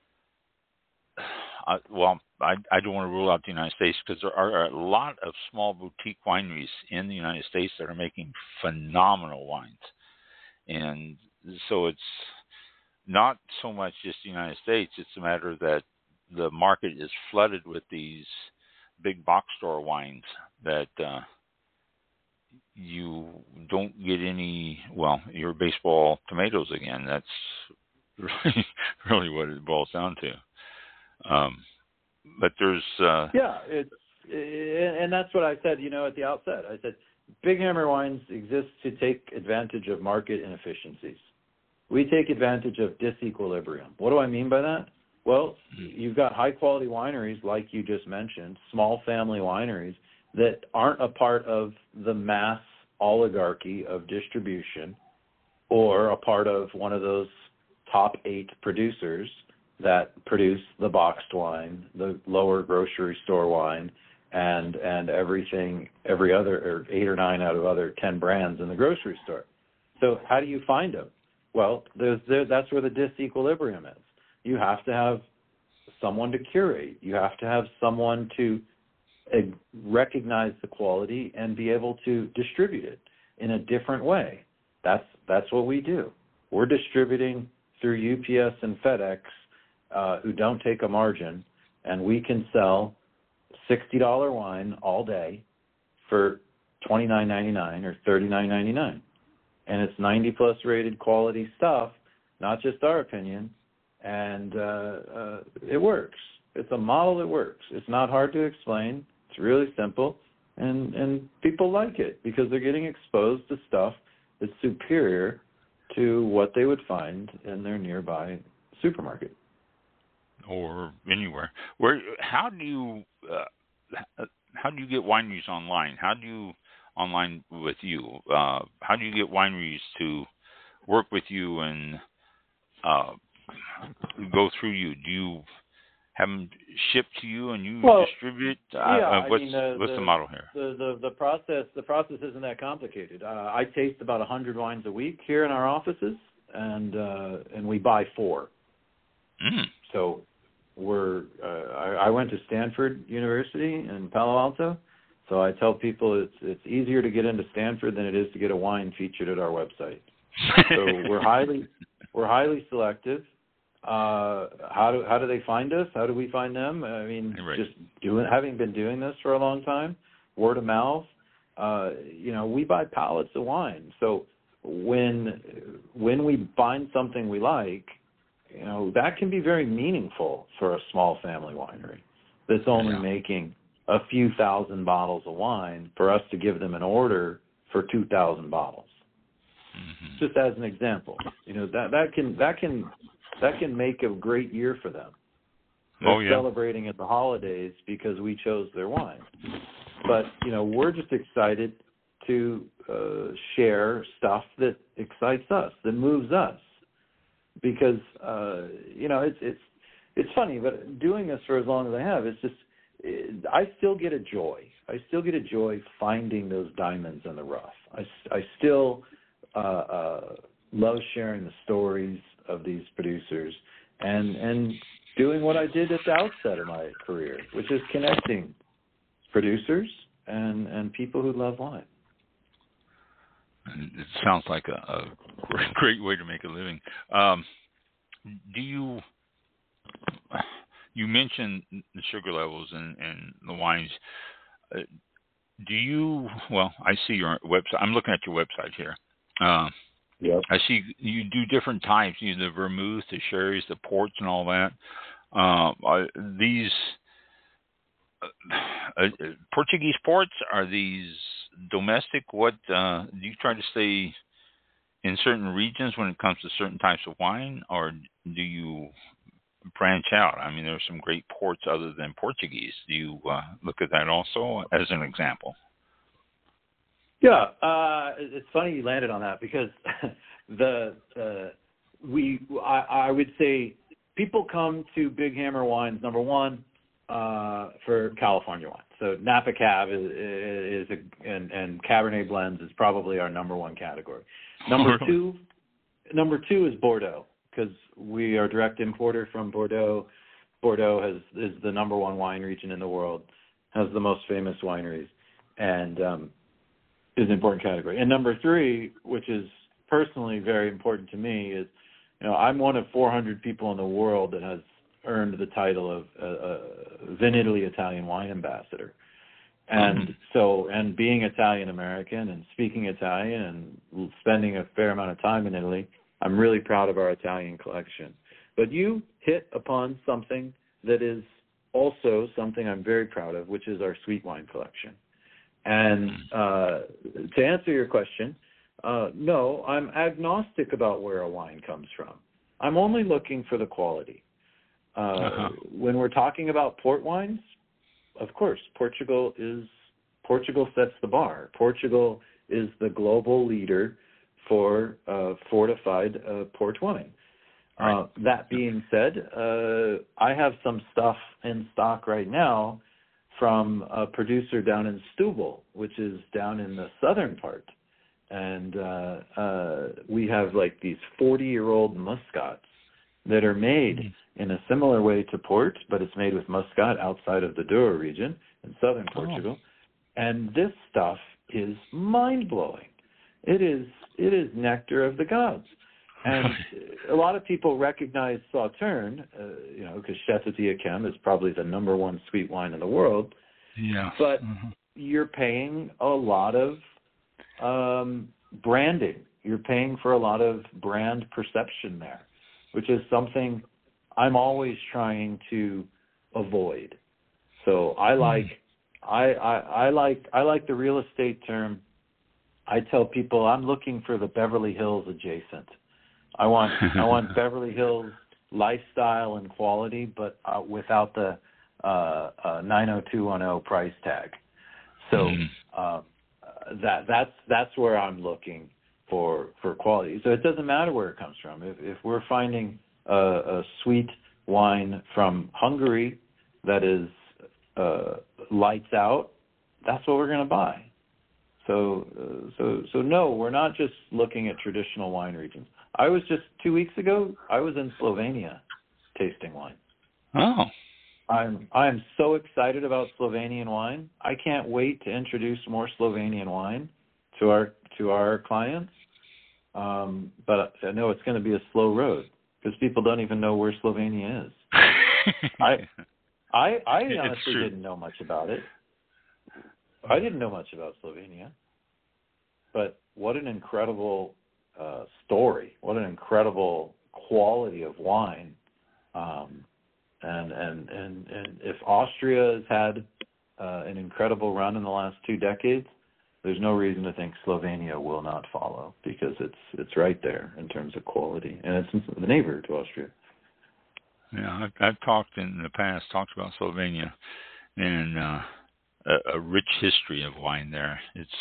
uh, well, I, I don't want to rule out the United States, because there are a lot of small boutique wineries in the United States that are making phenomenal wines. And so it's not so much just the United States. It's a matter that the market is flooded with these big box store wines that, uh, you don't get any, well, your baseball tomatoes again. That's really, really what it boils down to. Um, but there's... Uh, yeah, it's, and that's what I said, you know, at the outset. I said, Big Hammer Wines exists to take advantage of market inefficiencies. We take advantage of disequilibrium. What do I mean by that? Well, you've got high-quality wineries, like you just mentioned, small family wineries, that aren't a part of the mass oligarchy of distribution or a part of one of those top eight producers that produce the boxed wine, the lower grocery store wine, and and everything, every other, or eight or nine out of other ten brands in the grocery store. So how do you find them? Well, there's there, that's where the disequilibrium is. You have to have someone to curate. You have to have someone to uh, recognize the quality and be able to distribute it in a different way. That's that's what we do. We're distributing through U P S and FedEx, uh, who don't take a margin, and we can sell sixty dollars wine all day for twenty-nine ninety-nine or thirty-nine ninety-nine. And it's ninety plus rated quality stuff, not just our opinion. And uh, uh, it works. It's a model that works. It's not hard to explain. It's really simple. And, and people like it because they're getting exposed to stuff that's superior to what they would find in their nearby supermarket. Or anywhere. Where? How do you uh, how do you get wineries online? How do you online with you? Uh, how do you get wineries to work with you and uh, go through you? Do you have them shipped to you and you well, distribute? Uh, yeah, uh, what's I mean, uh, what's the, the model here? The, the the process the process isn't that complicated. Uh, I taste about a hundred wines a week here in our offices, and uh, and we buy four. Mm. So we're uh, I, I went to Stanford University in Palo Alto. So I tell people it's it's easier to get into Stanford than it is to get a wine featured at our website. So we're highly we're highly selective. Uh, how do how do they find us? How do we find them? I mean, right. just doing having been doing this for a long time, word of mouth. Uh, you know, we buy pallets of wine. So when when we find something we like, you know, that can be very meaningful for a small family winery that's only yeah. making a few thousand bottles of wine for us to give them an order for two thousand bottles. Mm-hmm. Just as an example, you know, that, that can, that can, that can make a great year for them. They're oh, yeah. celebrating at the holidays because we chose their wine. But, you know, we're just excited to uh, share stuff that excites us, that moves us. Because, uh, you know, it's, it's, it's funny, but doing this for as long as I have, it's just, I still get a joy. I still get a joy finding those diamonds in the rough. I, I still uh, uh, love sharing the stories of these producers and and doing what I did at the outset of my career, which is connecting producers and, and people who love wine. It sounds like a, a great way to make a living. Um, do you... You mentioned the sugar levels in, in the wines. Uh, do you, well, I see your website. I'm looking at your website here. Uh, yep. I see you do different types, you know, the vermouth, the sherries, the ports, and all that. Uh, are these uh, uh, Portuguese ports, are these domestic? What uh, do you try to stay in certain regions when it comes to certain types of wine, or do you branch out? I mean, there's some great ports other than Portuguese. Do you uh, look at that also as an example? Yeah, uh, it's funny you landed on that because the uh, we I, I would say people come to Big Hammer Wines number one uh, for California wine. So Napa Cab is, is a, and, and Cabernet blends is probably our number one category. Number oh, really? two, number two is Bordeaux. Because we are direct importer from Bordeaux. Bordeaux has is the number one wine region in the world, has the most famous wineries, and um, is an important category. And number three, which is personally very important to me, is you know I'm one of four hundred people in the world that has earned the title of uh, uh, Vin Italy Italian Wine Ambassador. And Mm-hmm. so, and being Italian American and speaking Italian and spending a fair amount of time in Italy, I'm really proud of our Italian collection. But you hit upon something that is also something I'm very proud of, which is our sweet wine collection. And uh, to answer your question, uh, no, I'm agnostic about where a wine comes from. I'm only looking for the quality. Uh, uh-huh. When we're talking about port wines, of course, Portugal is Portugal sets the bar. Portugal is the global leader for uh, fortified uh, port wine. Right. Uh, that being said, uh, I have some stuff in stock right now from a producer down in Stubble, which is down in the southern part. And uh, uh, we have like these forty-year-old muscats that are made mm-hmm. in a similar way to port, but it's made with muscat outside of the Douro region in southern Portugal. Oh. And this stuff is mind-blowing. It is it is nectar of the gods. And a lot of people recognize Sauternes, uh, you know, because Château d'Yquem is probably the number one sweet wine in the world. Yeah. But mm-hmm. you're paying a lot of um, branding. You're paying for a lot of brand perception there, which is something I'm always trying to avoid. So I like, mm-hmm. I, I, I like, I like the real estate term. I tell people I'm looking for the Beverly Hills adjacent. I want I want Beverly Hills lifestyle and quality, but uh, without the uh, uh, nine oh two one oh price tag. So mm. uh, that that's that's where I'm looking for for quality. So it doesn't matter where it comes from. If if we're finding a, a sweet wine from Hungary that is uh, lights out, that's what we're going to buy. So uh, so so no, we're not just looking at traditional wine regions. I was just two weeks ago. I was in Slovenia, tasting wine. Oh, I'm I'm so excited about Slovenian wine. I can't wait to introduce more Slovenian wine to our to our clients. Um, but I know it's going to be a slow road because people don't even know where Slovenia is. I I I honestly didn't know much about it. I didn't know much about Slovenia, but what an incredible uh, story! What an incredible quality of wine! Um, and, and and and if Austria has had uh, an incredible run in the last two decades, there's no reason to think Slovenia will not follow because it's it's right there in terms of quality, and it's the neighbor to Austria. Yeah, I've, I've talked in the past, talked about Slovenia, and. Uh, A, a rich history of wine there. It's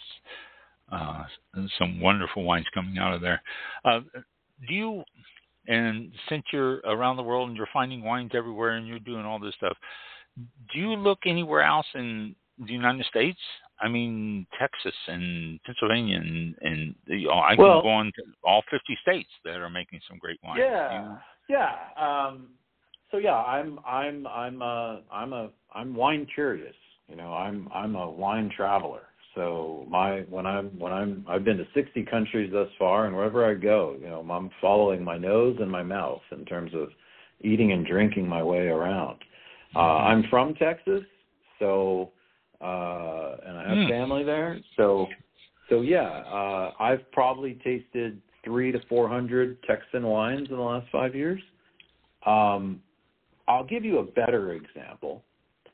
uh, some wonderful wines coming out of there. Uh, do you, and since you're around the world and you're finding wines everywhere and you're doing all this stuff, do you look anywhere else in the United States? I mean, Texas and Pennsylvania, and, and you know, I well, can go on to all fifty states that are making some great wines. Yeah, you, yeah. Um, so yeah, I'm I'm I'm uh, I'm a I'm wine curious. You know, I'm I'm a wine traveler. So my when I'm when I'm I've been to sixty countries thus far, and wherever I go, you know, I'm following my nose and my mouth in terms of eating and drinking my way around. Uh, I'm from Texas, so uh, and I have mm. family there. So so yeah, uh, I've probably tasted three to four hundred Texan wines in the last five years. Um, I'll give you a better example.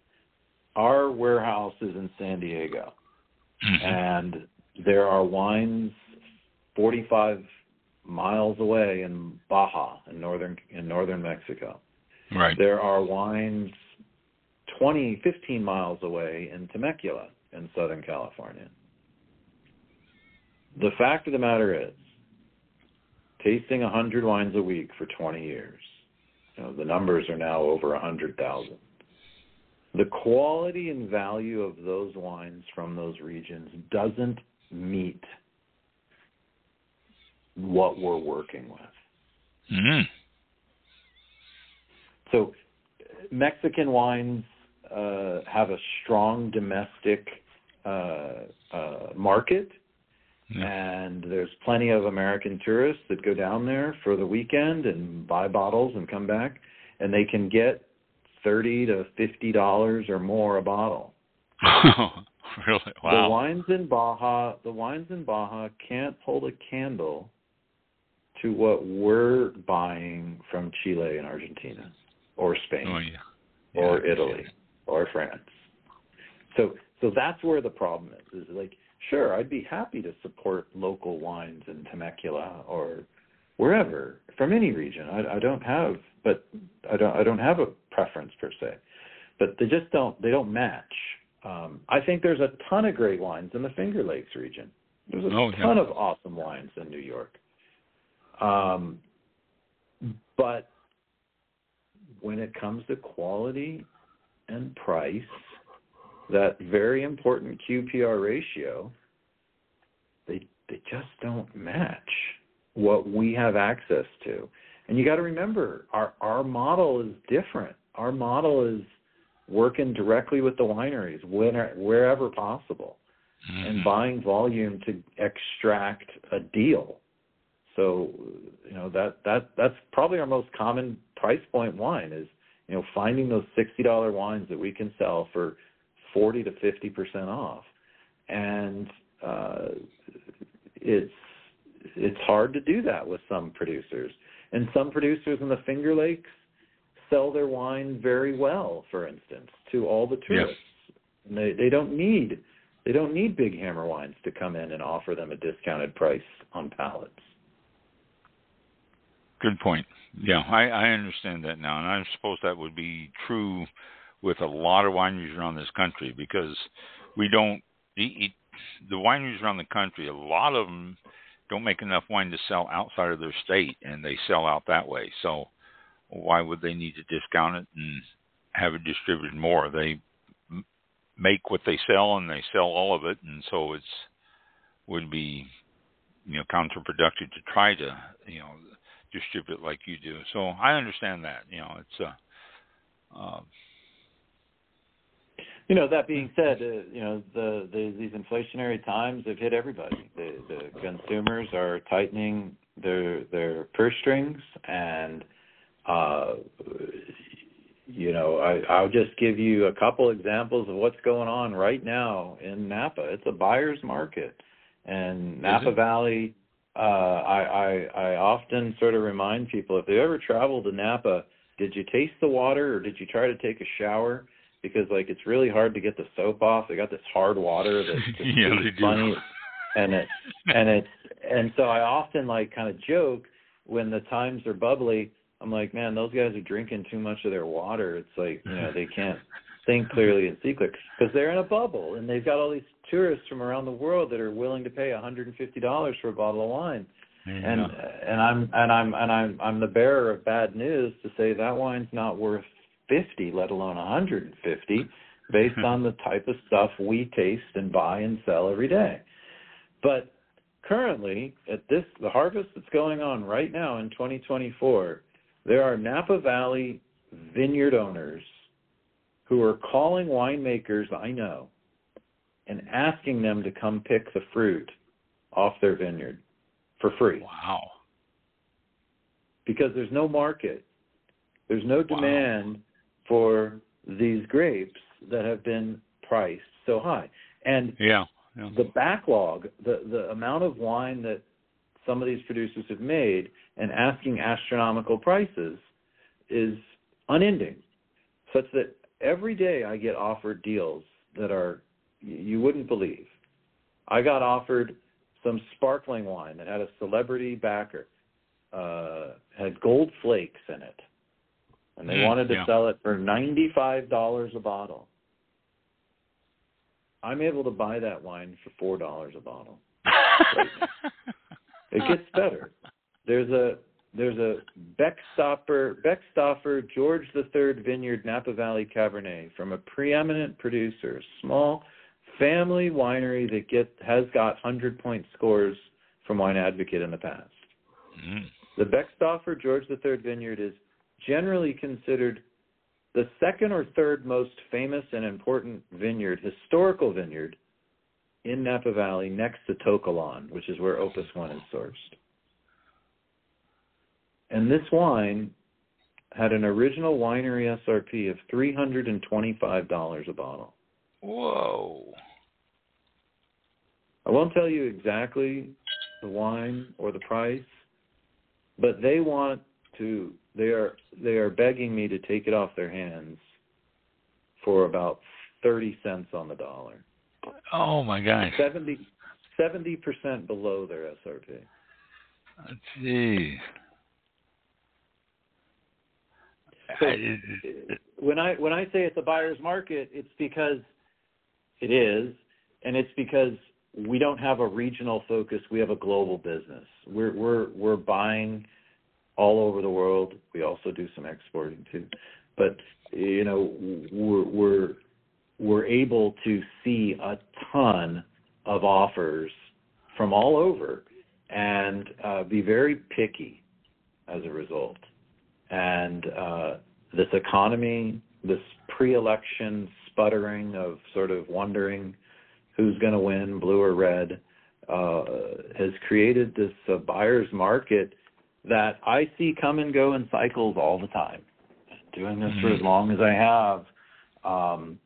Our warehouse is in San Diego, mm-hmm. and there are wines forty-five miles away in Baja, in northern in northern Mexico. Right. There are wines twenty, fifteen miles away in Temecula, in Southern California. The fact of the matter is, tasting one hundred wines a week for twenty years, you know, the numbers are now over one hundred thousand. The quality and value of those wines from those regions doesn't meet what we're working with. Mm-hmm. So Mexican wines uh, have a strong domestic uh, uh, market, mm-hmm. and there's plenty of American tourists that go down there for the weekend and buy bottles and come back, and they can get thirty to fifty dollars or more a bottle Really? Wow. The wines in Baja, the wines in Baja can't hold a candle to what we're buying from Chile and Argentina, or Spain, Oh, yeah. Yeah, or Italy, or France. So, so that's where the problem is. Is like, sure, I'd be happy to support local wines in Temecula or wherever from any region. I, I don't have, but I don't, I don't have a preference per se. But they just don't, they don't match. Um, I think there's a ton of great wines in the Finger Lakes region. There's a oh, ton yeah. of awesome wines in New York. Um, but when it comes to quality and price, that very important Q P R ratio, they they just don't match what we have access to. And you got to remember, our our model is different. Our model is working directly with the wineries when, wherever possible, mm-hmm. and buying volume to extract a deal. So, you know, that, that that's probably our most common price point wine is, you know, finding those sixty dollars wines that we can sell for forty to fifty percent off. And uh, it's it's hard to do that with some producers. And some producers in the Finger Lakes sell their wine very well, for instance, to all the tourists. Yes. And they, they don't need they don't need Big Hammer wines to come in and offer them a discounted price on pallets. Good point. Yeah, I, I understand that now, and I suppose that would be true with a lot of wineries around this country because we don't eat, the wineries around the country, a lot of them don't make enough wine to sell outside of their state, and they sell out that way. So why would they need to discount it and have it distributed more? They m- make what they sell, and they sell all of it, and so it's would be, you know, counterproductive to try to, you know, distribute like you do. So I understand that. You know, it's uh, uh you know, that being said, uh, you know, the, the these inflationary times have hit everybody. The, the consumers are tightening their their purse strings, and uh, you know, I, I'll just give you a couple examples of what's going on right now in Napa. It's a buyer's market, and Napa Valley. Uh, I, I I often sort of remind people, if they ever travel to Napa, did you taste the water or did you try to take a shower? Because, like, it's really hard to get the soap off. They got this hard water that's just yeah, really funny, and it and it and so I often like kind of joke when the times are bubbly. I'm like, man, those guys are drinking too much of their water. It's like, you know, they can't think clearly and see clear because they're in a bubble, and they've got all these tourists from around the world that are willing to pay one hundred fifty dollars for a bottle of wine. Yeah. And and I'm and I'm and I'm I'm the bearer of bad news to say that wine's not worth fifty, let alone one hundred fifty, based on the type of stuff we taste and buy and sell every day. But currently, at this the harvest that's going on right now in twenty twenty-four, there are Napa Valley vineyard owners who are calling winemakers I know and asking them to come pick the fruit off their vineyard for free. Wow. Because there's no market. There's no demand wow. for these grapes that have been priced so high. And yeah, yeah. the backlog, the, the amount of wine that some of these producers have made and asking astronomical prices is unending, such that every day I get offered deals that are you wouldn't believe. I got offered some sparkling wine that had a celebrity backer, uh, had gold flakes in it, and they mm, wanted to yeah. sell it for ninety-five dollars a bottle. I'm able to buy that wine for four dollars a bottle. Right now. It gets better. There's a there's a Beckstoffer Beckstoffer George the Third Vineyard Napa Valley Cabernet from a preeminent producer, small family winery that get has got one hundred point scores from Wine Advocate in the past. Mm. The Beckstoffer George the Third Vineyard is generally considered the second or third most famous and important vineyard, historical vineyard, in Napa Valley next to To Kalon, which is where Opus One is sourced. And this wine had an original winery S R P of three hundred twenty-five dollars a bottle. Whoa. I won't tell you exactly the wine or the price, but they want to, they are, they are begging me to take it off their hands for about thirty cents on the dollar. Oh my gosh. seventy percent below their S R P. Gee. So I, when I when I say it's a buyer's market, it's because it is, and it's because we don't have a regional focus. We have a global business. We're we're we're buying all over the world. We also do some exporting too, but you know we're we're we're able to see a ton of offers from all over and uh, be very picky as a result. And uh, this economy, this pre-election sputtering of sort of wondering who's going to win, blue or red, uh, has created this uh, buyer's market that I see come and go in cycles all the time. Doing this for as long as I have, um,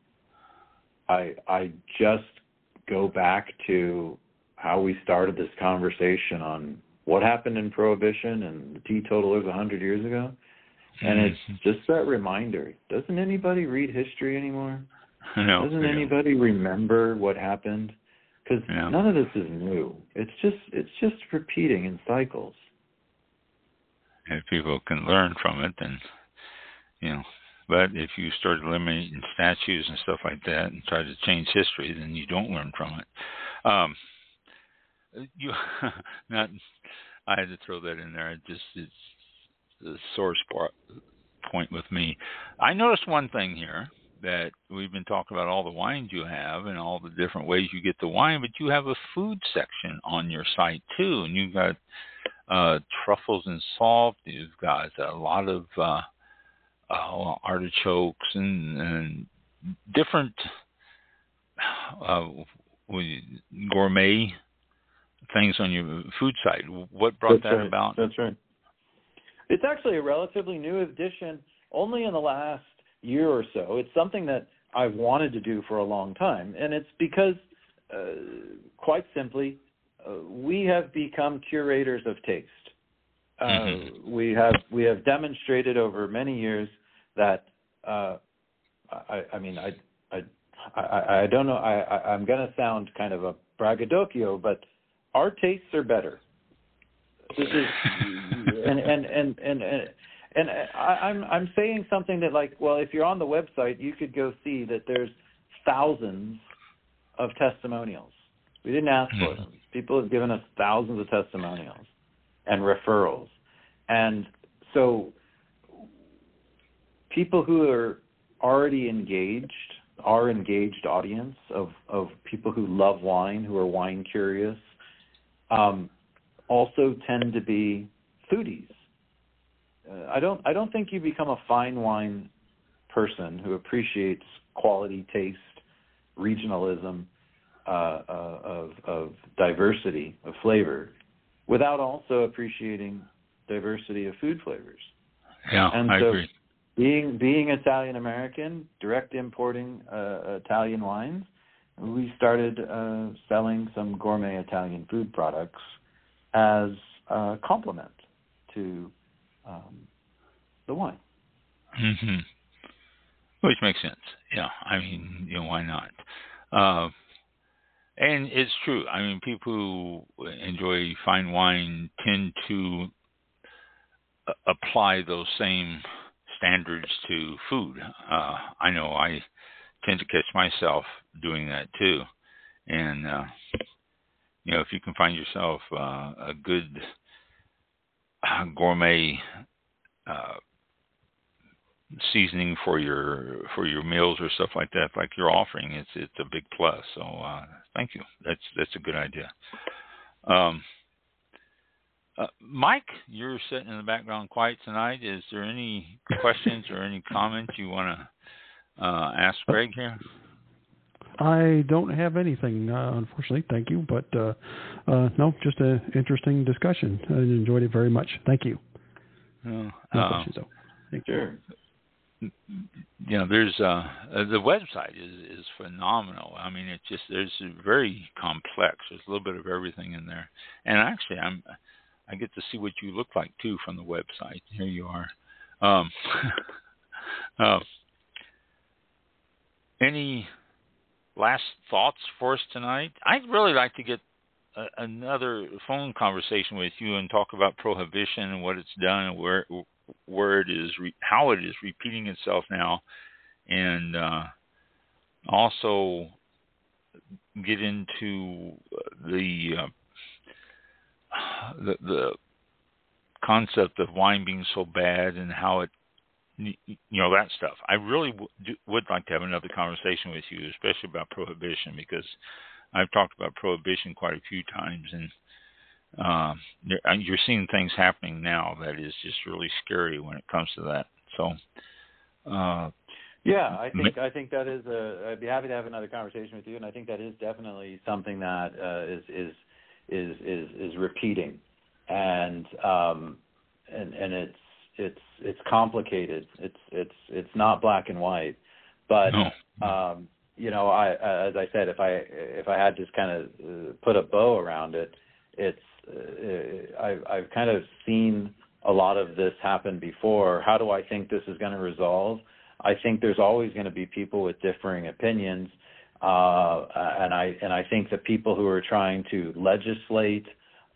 I I just go back to how we started this conversation on what happened in Prohibition and the teetotalers one hundred years ago. And it's just that reminder. Doesn't anybody read history anymore? No, Doesn't anybody remember what happened? Because no. none of this is new. It's just it's just repeating in cycles. If people can learn from it, then, you know. But if you start eliminating statues and stuff like that and try to change history, then you don't learn from it. Um, you not. I had to throw that in there. It just it's the sore spot point with me. I noticed one thing here, that we've been talking about all the wines you have and all the different ways you get the wine, but you have a food section on your site too, and you've got uh, truffles and salt. You've got a lot of uh, uh, artichokes and, and different uh, gourmet things on your food site. What brought That's that right. about? That's right. It's actually a relatively new addition, only in the last year or so. It's something that I've wanted to do for a long time, and it's because, uh, quite simply, uh, we have become curators of taste. Uh, mm-hmm. We have we have demonstrated over many years that uh, I, I mean I I I, I don't know I, I I'm going to sound kind of a braggadocio, but our tastes are better. This is and and and and. and And I, I'm I'm saying something that, like, well, if you're on the website, you could go see that there's thousands of testimonials. We didn't ask for them. People have given us thousands of testimonials and referrals. And so people who are already engaged, our engaged audience of, of people who love wine, who are wine curious, um, also tend to be foodies. Uh, I don't. I don't think you become a fine wine person who appreciates quality, taste, regionalism, uh, uh, of, of diversity of flavor, without also appreciating diversity of food flavors. Yeah, and I so agree. Being being Italian American, direct importing uh, Italian wines, we started uh, selling some gourmet Italian food products as a complement to Um, the wine. Mm-hmm. Which makes sense. Yeah, I mean, you know, why not? Uh, and it's true. I mean, people who enjoy fine wine tend to uh, apply those same standards to food. Uh, I know I tend to catch myself doing that too. And, uh, you know, if you can find yourself uh, a good uh, gourmet Uh, seasoning for your for your meals or stuff like that, like you're offering, it's it's a big plus. So uh, thank you. That's that's a good idea. Um, uh, Mike, you're sitting in the background quiet tonight. Is there any questions or any comments you want to uh, ask Greg here? I don't have anything, uh, unfortunately. Thank you, but uh, uh, no, just an interesting discussion. I enjoyed it very much. Thank you. No, no uh, questions, though. Thank sure. you. you know, there's uh, the website is, is phenomenal. I mean, it's just there's very complex. There's a little bit of everything in there, and actually, I'm I get to see what you look like too from the website. Here you are. Um, uh, any last thoughts for us tonight? I'd really like to get a, another phone conversation with you and talk about prohibition and what it's done and where where it is, re, how it is repeating itself now, and uh, also get into the, uh, the the concept of wine being so bad and how it, you know, that stuff. I really w- do, would like to have another conversation with you, especially about prohibition, because I've talked about prohibition quite a few times, and uh, you're seeing things happening now that is just really scary when it comes to that. So, uh, yeah, I think I think that is a. I'd be happy to have another conversation with you, and I think that is definitely something that uh, is is is is is repeating, and um, and and it's it's it's complicated. It's it's it's not black and white, but no. um, you know, I as I said, if I if I had just kind of uh, put a bow around it, it's uh, I've I've kind of seen a lot of this happen before. How do I think this is going to resolve? I think there's always going to be people with differing opinions, uh, and I and I think the people who are trying to legislate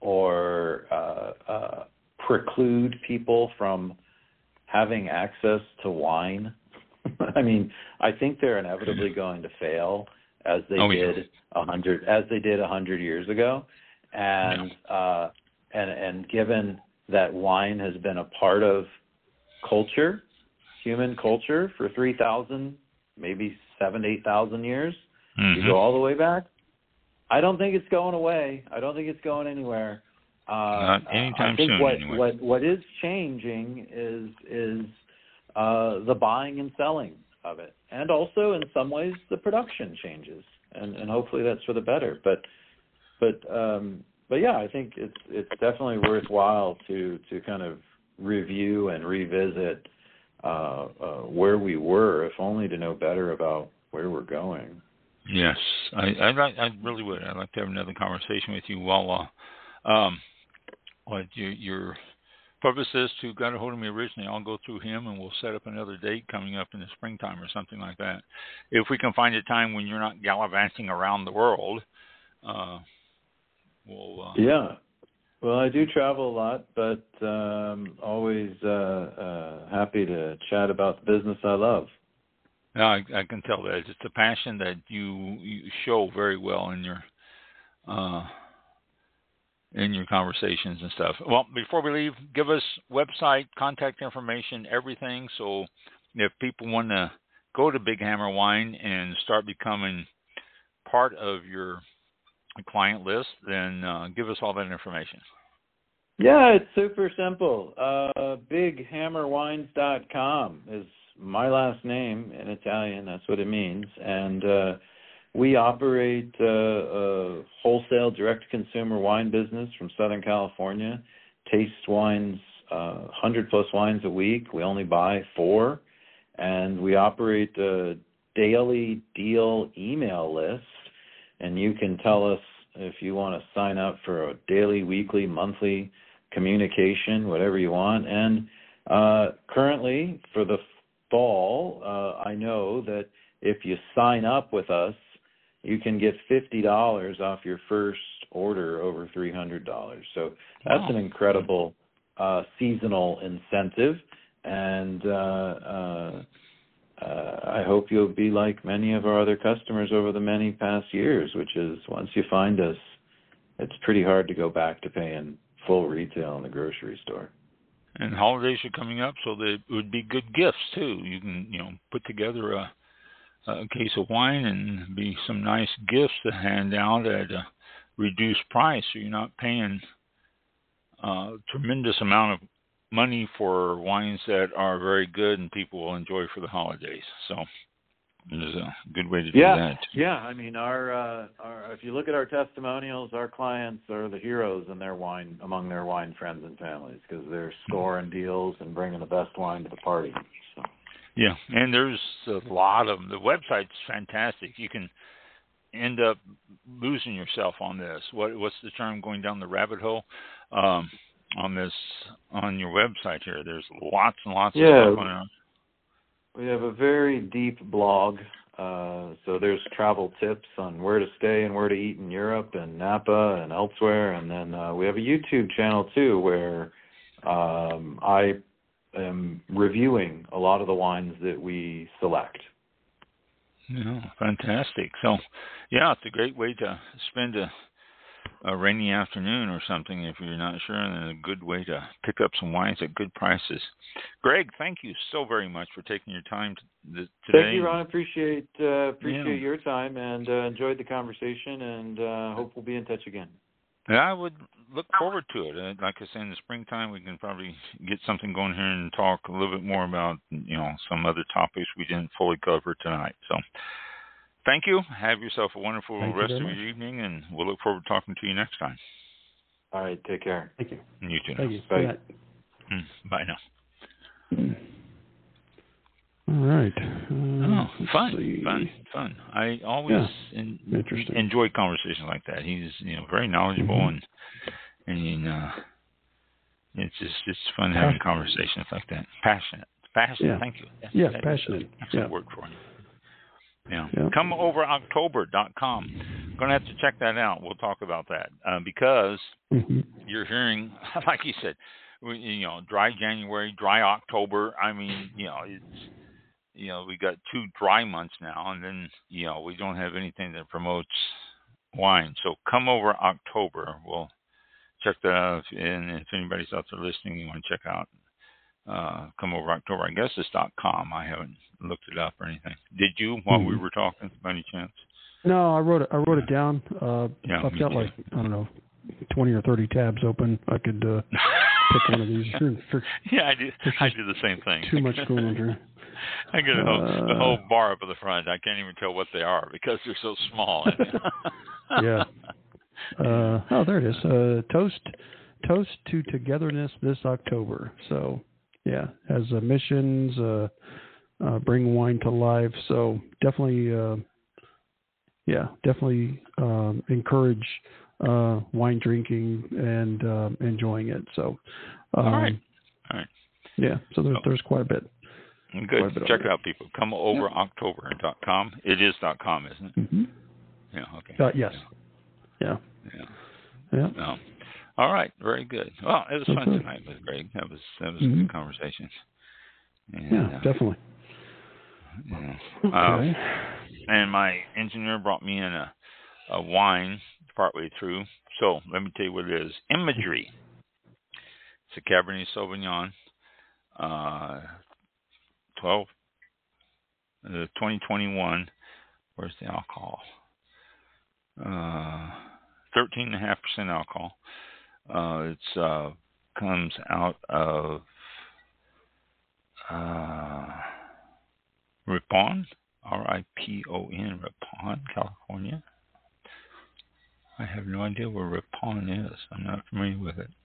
or uh, uh, preclude people from having access to wine, I mean, I think they're inevitably going to fail, as they oh, did a hundred as they did a hundred years ago, and yeah. uh, and and given that wine has been a part of culture, human culture, for three thousand, maybe seven, eight thousand years. Mm-hmm. You go all the way back. I don't think it's going away. I don't think it's going anywhere. Uh, Not anytime I think soon, what, anyway. what what is changing is is uh, the buying and selling of it, and also in some ways the production changes, and, and hopefully that's for the better. But but um, but yeah, I think it's it's definitely worthwhile to to kind of review and revisit uh, uh, where we were, if only to know better about where we're going. Yes, I I, I really would. I'd like to have another conversation with you while uh, um, what your your publicist who got a hold of me originally. I'll go through him and we'll set up another date coming up in the springtime or something like that. If we can find a time when you're not gallivanting around the world, uh, we'll. Uh, yeah. Well, I do travel a lot, but um, always uh, uh, happy to chat about the business I love. Yeah, I, I can tell that it's a passion that you, you show very well in your uh, in your conversations and stuff. Well, before we leave, give us website, contact information, everything. So if people want to go to Big Hammer Wine and start becoming part of your client list, then uh, give us all that information. Yeah, it's super simple. Uh, big hammer wines dot com is my last name in Italian. That's what it means. And uh, we operate uh, a wholesale direct-to-consumer wine business from Southern California. Taste wines, uh, one hundred plus wines a week. We only buy four. And we operate a daily deal email list. And you can tell us if you want to sign up for a daily, weekly, monthly communication, whatever you want. And uh, currently, for the fall, uh, I know that if you sign up with us, you can get fifty dollars off your first order over three hundred dollars. So that's wow. an incredible uh, seasonal incentive. And uh, uh, uh, I hope you'll be like many of our other customers over the many past years, which is once you find us, it's pretty hard to go back to paying full retail in the grocery store. And holidays are coming up, so that it would be good gifts too. You can, you know, put together a, a case of wine and be some nice gifts to hand out at a reduced price, so you're not paying a tremendous amount of money for wines that are very good and people will enjoy for the holidays. So there's a good way to do yeah, that. Yeah, I mean, our, uh, our if you look at our testimonials, our clients are the heroes in their wine among their wine friends and families because they're scoring deals and bringing the best wine to the party. So. Yeah, and there's a lot of them. The website's fantastic. You can end up losing yourself on this. What what's the term? Going down the rabbit hole um, on this on your website here. There's lots and lots yeah, of stuff on it. We have a very deep blog. Uh, so there's travel tips on where to stay and where to eat in Europe and Napa and elsewhere. And then uh, we have a YouTube channel too where um, I am reviewing a lot of the wines that we select. Yeah, fantastic. So, yeah, it's a great way to spend a, a rainy afternoon or something if you're not sure, and a good way to pick up some wines at good prices. Greg, thank you so very much for taking your time t- today. Thank you, Ron. Appreciate uh, appreciate yeah. your time and uh, enjoyed the conversation, and uh, hope we'll be in touch again. And I would look forward to it. Uh, like I said, in the springtime, we can probably get something going here and talk a little bit more about, you know, some other topics we didn't fully cover tonight. So, thank you. Have yourself a wonderful Thank rest you of very your much. evening, and we'll look forward to talking to you next time. All right, take care. Thank you. And you too. Thank you. Bye. Good night. Mm, bye now. All right. Uh, Oh, let's fun, see. fun, fun. I always Yeah. en- Interesting. enjoy conversations like that. He's, you know, very knowledgeable, Mhm. and and uh, it's just it's fun having conversations like that. Passionate, passionate. Yeah. Thank you. That's, Yes, that is passionate. That's Yeah. a word for you. Yeah. Yeah. Come over October dot com. Going to have to check that out. We'll talk about that uh, because Mhm. you're hearing, like you said, we, you know, dry January, dry October. I mean, you know, it's. You know, we got two dry months now, and then, you know, we don't have anything that promotes wine. So come over October. We'll check that out. And if anybody's out there listening, you want to check out, uh, come over October. I guess it's .com. I haven't looked it up or anything. Did you while Mm-hmm. we were talking, by any chance? No, I wrote it. I wrote it down. Uh, Yeah, I've me got too. like I don't know, twenty or thirty tabs open. I could uh, pick one of these. Yeah, I do. I do the same thing. Too much going through. I get a whole, Uh, a whole bar up at the front. I can't even tell what they are because they're so small. Yeah. Uh, oh, there it is. Uh, toast, toast to togetherness this October. So, yeah, has uh, missions, uh, uh, bring wine to life. So definitely, uh, yeah, definitely um, encourage uh, wine drinking and uh, enjoying it. So, um, All right. All right. Yeah. So there's there's quite a bit. Good. Check it out, people. Come over October dot com. It is .com, isn't it? Mm-hmm. Yeah. Okay. Uh, yes. Yeah. Yeah. Yeah. No. All right. Very good. Well, it was fun Okay. tonight with Greg. That was that was Mhm. good conversation. And, Yeah. uh, Definitely. yeah. Okay. Uh, and my engineer brought me in a, a wine partway through. So let me tell you what it is. Imagery. It's a Cabernet Sauvignon. Uh, twelve. Uh, twenty twenty-one. Where's the alcohol? Uh, thirteen and a half percent alcohol. Uh, it's uh, comes out of uh, Ripon, R I P O N, Ripon, California. I have no idea where Ripon is. I'm not familiar with it.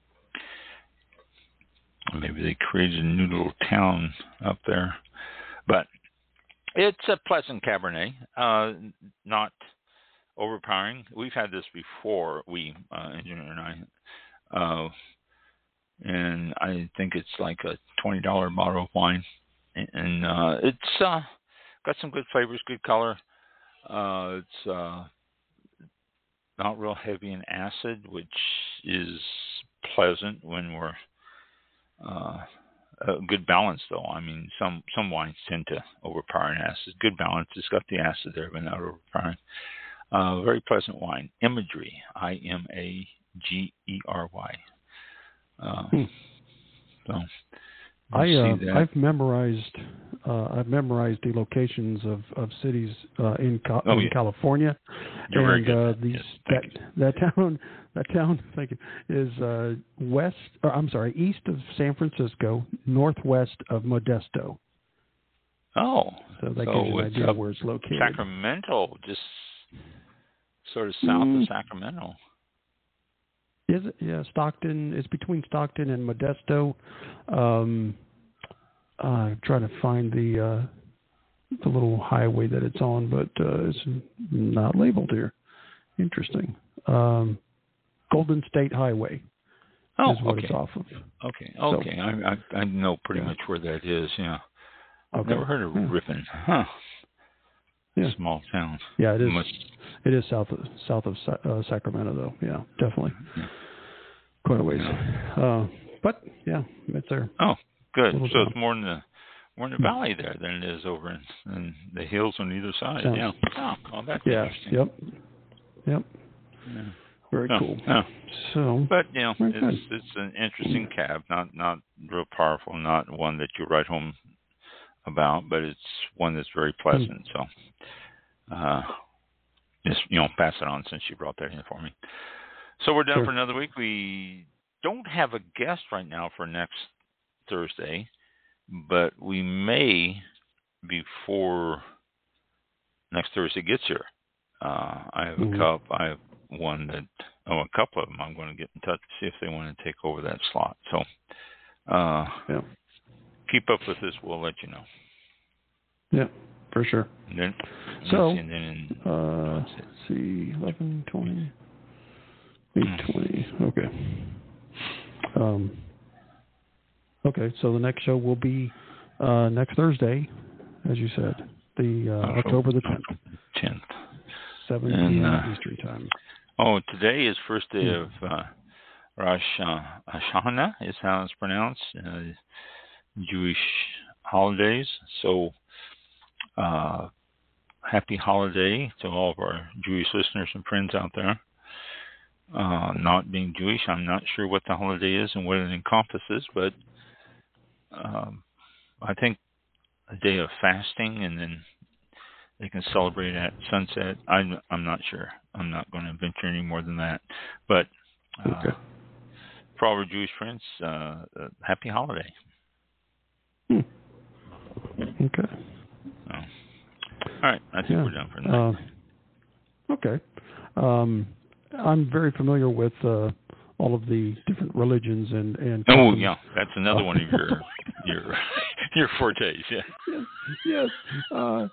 Maybe they created a new little town up there, but it's a pleasant Cabernet, uh, not overpowering. We've had this before, we, uh, engineer and I, uh, and I think it's like a twenty dollars bottle of wine, and uh, it's uh, got some good flavors, good color. Uh, it's uh, not real heavy in acid, which is pleasant when we're uh, a good balance, though. I mean, some some wines tend to overpower in acid. Good balance. It's got the acid there, but not overpowering. Uh, very pleasant wine. Imagery, I M A G E R Y. Uh, Hmm. So I you uh, see that. I've memorized uh, I've memorized the locations of, of cities uh, in, Ca- Oh, in yeah. California, You're very and good. uh, these Yes, that thank you. that town that town thank you is uh, west or I'm sorry east of San Francisco, northwest of Modesto. Oh, So that so gives you an it's idea up where it's located. Sacramento, just sort of south Mm. of Sacramento. Is it? Yeah, Stockton. It's between Stockton and Modesto. Um, uh, trying to find the uh, the little highway that it's on, but uh, it's not labeled here. Interesting. Um, Golden State Highway oh, is what okay. it's off of. Okay, okay. So, I, I I know pretty yeah. much where that is. Yeah. Okay. Never heard of yeah. Ripon. Huh. Yeah. Small town. Yeah, it is. Must... It is south of south of uh, Sacramento, though. Yeah, definitely. Yeah. Quite a ways. Yeah. Uh, but yeah, it's there. Oh, good. Little So town. it's more in the more in the valley there than it is over in, in the hills on either side. Sounds, yeah. Oh, well, that's yeah. interesting. Yep. Yep. Yeah. Very oh, cool. Oh. So, but you know, it's good. it's an interesting cab. Not not real powerful. Not one that you write home about, but it's one that's very pleasant. Mm. So, uh, just you know, pass it on since you brought that in for me. So we're done sure. for another week. We don't have a guest right now for next Thursday, but we may before next Thursday gets here. Uh, I have mm-hmm. a cup. I have one that, oh, a couple of them. I'm going to get in touch to see if they want to take over that slot. So, uh, yeah. keep up with this. We'll let you know. Yeah, for sure. And then, so, and then, uh, let's see, eleven, twenty, eight, twenty. Okay. Um, okay, so the next show will be uh, next Thursday, as you said, the uh, October the tenth. tenth. seven p.m. Uh, Eastern Time. Oh, today is first day of uh, Rosh Hashanah, is how it's pronounced, uh, Jewish holidays. So, uh, happy holiday to all of our Jewish listeners and friends out there. Uh, not being Jewish, I'm not sure what the holiday is and what it encompasses, but um, I think a day of fasting and then they can celebrate at sunset. I'm, I'm not sure. I'm not going to venture any more than that. But uh, okay. for all our Jewish friends, uh, uh, happy holiday. Hmm. Okay. So, all right. I think yeah. we're done for now. Uh, okay. Um, I'm very familiar with uh, all of the different religions and and. Oh customs. yeah, that's another one of your your your fortes. Yeah. Yes. Yes. Uh,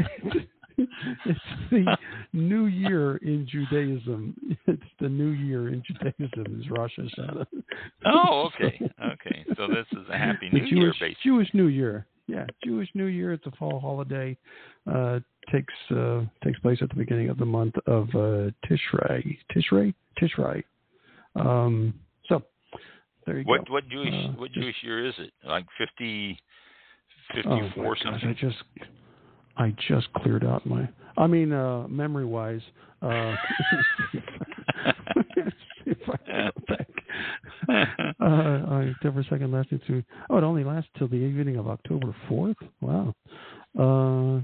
it's the New Year in Judaism. It's the New Year in Judaism is Rosh Hashanah. Oh, okay. Okay. So this is a Happy New Jewish, Year, basically. Jewish New Year. Yeah, Jewish New Year. It's a fall holiday. Uh, takes uh, takes place at the beginning of the month of uh, Tishrei. Tishrei. Tishrei. Um, so there you what, go. What Jewish uh, What just, Jewish year is it? Like fifty, oh fifty-four my something? gosh, I just I just cleared out my. I mean, uh, memory wise. Uh, if I go back. uh, I for a second lasted through. Oh, it only lasts till the evening of October fourth. Wow. Uh,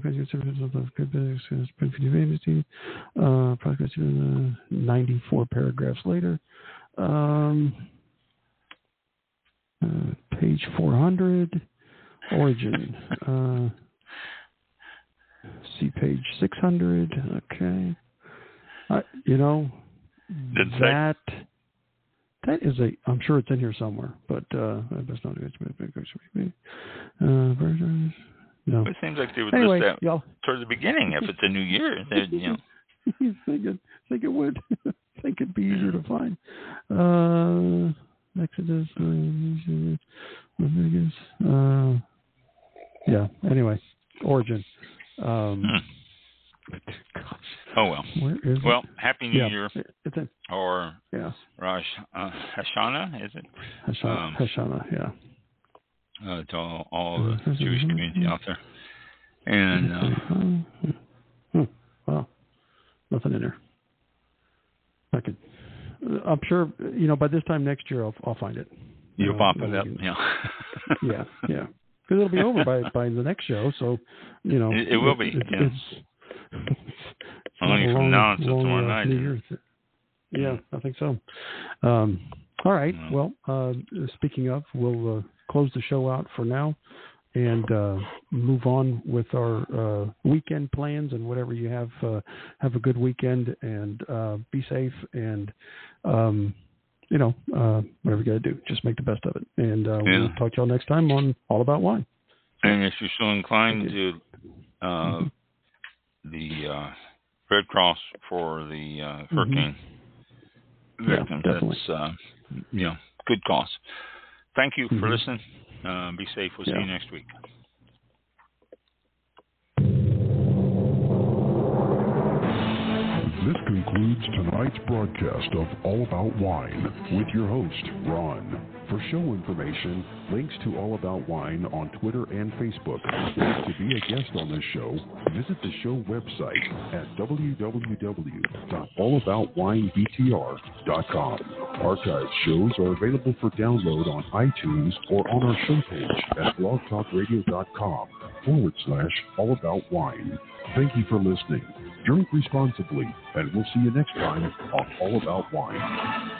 uh, ninety-four paragraphs later. Um, uh, page four hundred. Origin. Uh, see page six hundred. Okay. Uh, you know, Didn't that. Say. That is a, I'm sure it's in here somewhere, but uh, that's not good. Uh, no. It seems like they would anyway, list that y'all. towards the beginning if it's a new year. You know. think it, think it would. think it'd be easier to find. Uh, Exodus. Uh, uh, yeah. Anyway, Origin. Um, hmm. Gosh. Oh well. Where is well, it? Happy New yeah, Year, it's in, or yeah. Rosh uh, Hashanah, is it? Hashanah, um, Hashanah yeah. Uh, to all, all the Jewish community out there, and uh, hmm. wow, nothing in there. I could. I'm sure you know by this time next year I'll I'll find it. You'll uh, pop it up, can, yeah. yeah, yeah. Because it'll be over by by the next show, so you know it, it will be. It, yeah. It's, it's only from long, now until long, tomorrow uh, night. New Year's. Yeah, I think so. Um, all right. Mm. Well, uh, speaking of, we'll uh, close the show out for now and uh, move on with our uh, weekend plans and whatever you have. Uh, have a good weekend and uh, be safe and, um, you know, uh, whatever you got to do, just make the best of it. And uh, yeah. we'll talk to y'all next time on All About Wine. And if you're so inclined to uh, mm-hmm. the uh, Red Cross for the uh, hurricane mm-hmm. victims, yeah, that's uh, you know good cause. Thank you mm-hmm. for listening. Uh, be safe. We'll yeah. see you next week. This concludes tonight's broadcast of All About Wine with your host, Ron. For show information, links to All About Wine on Twitter and Facebook, or to be a guest on this show, visit the show website at w w w dot all about wine b t r dot com. Archived shows are available for download on iTunes or on our show page at blogtalkradio.com forward slash All About Wine. Thank you for listening. Drink responsibly, and we'll see you next time on All About Wine.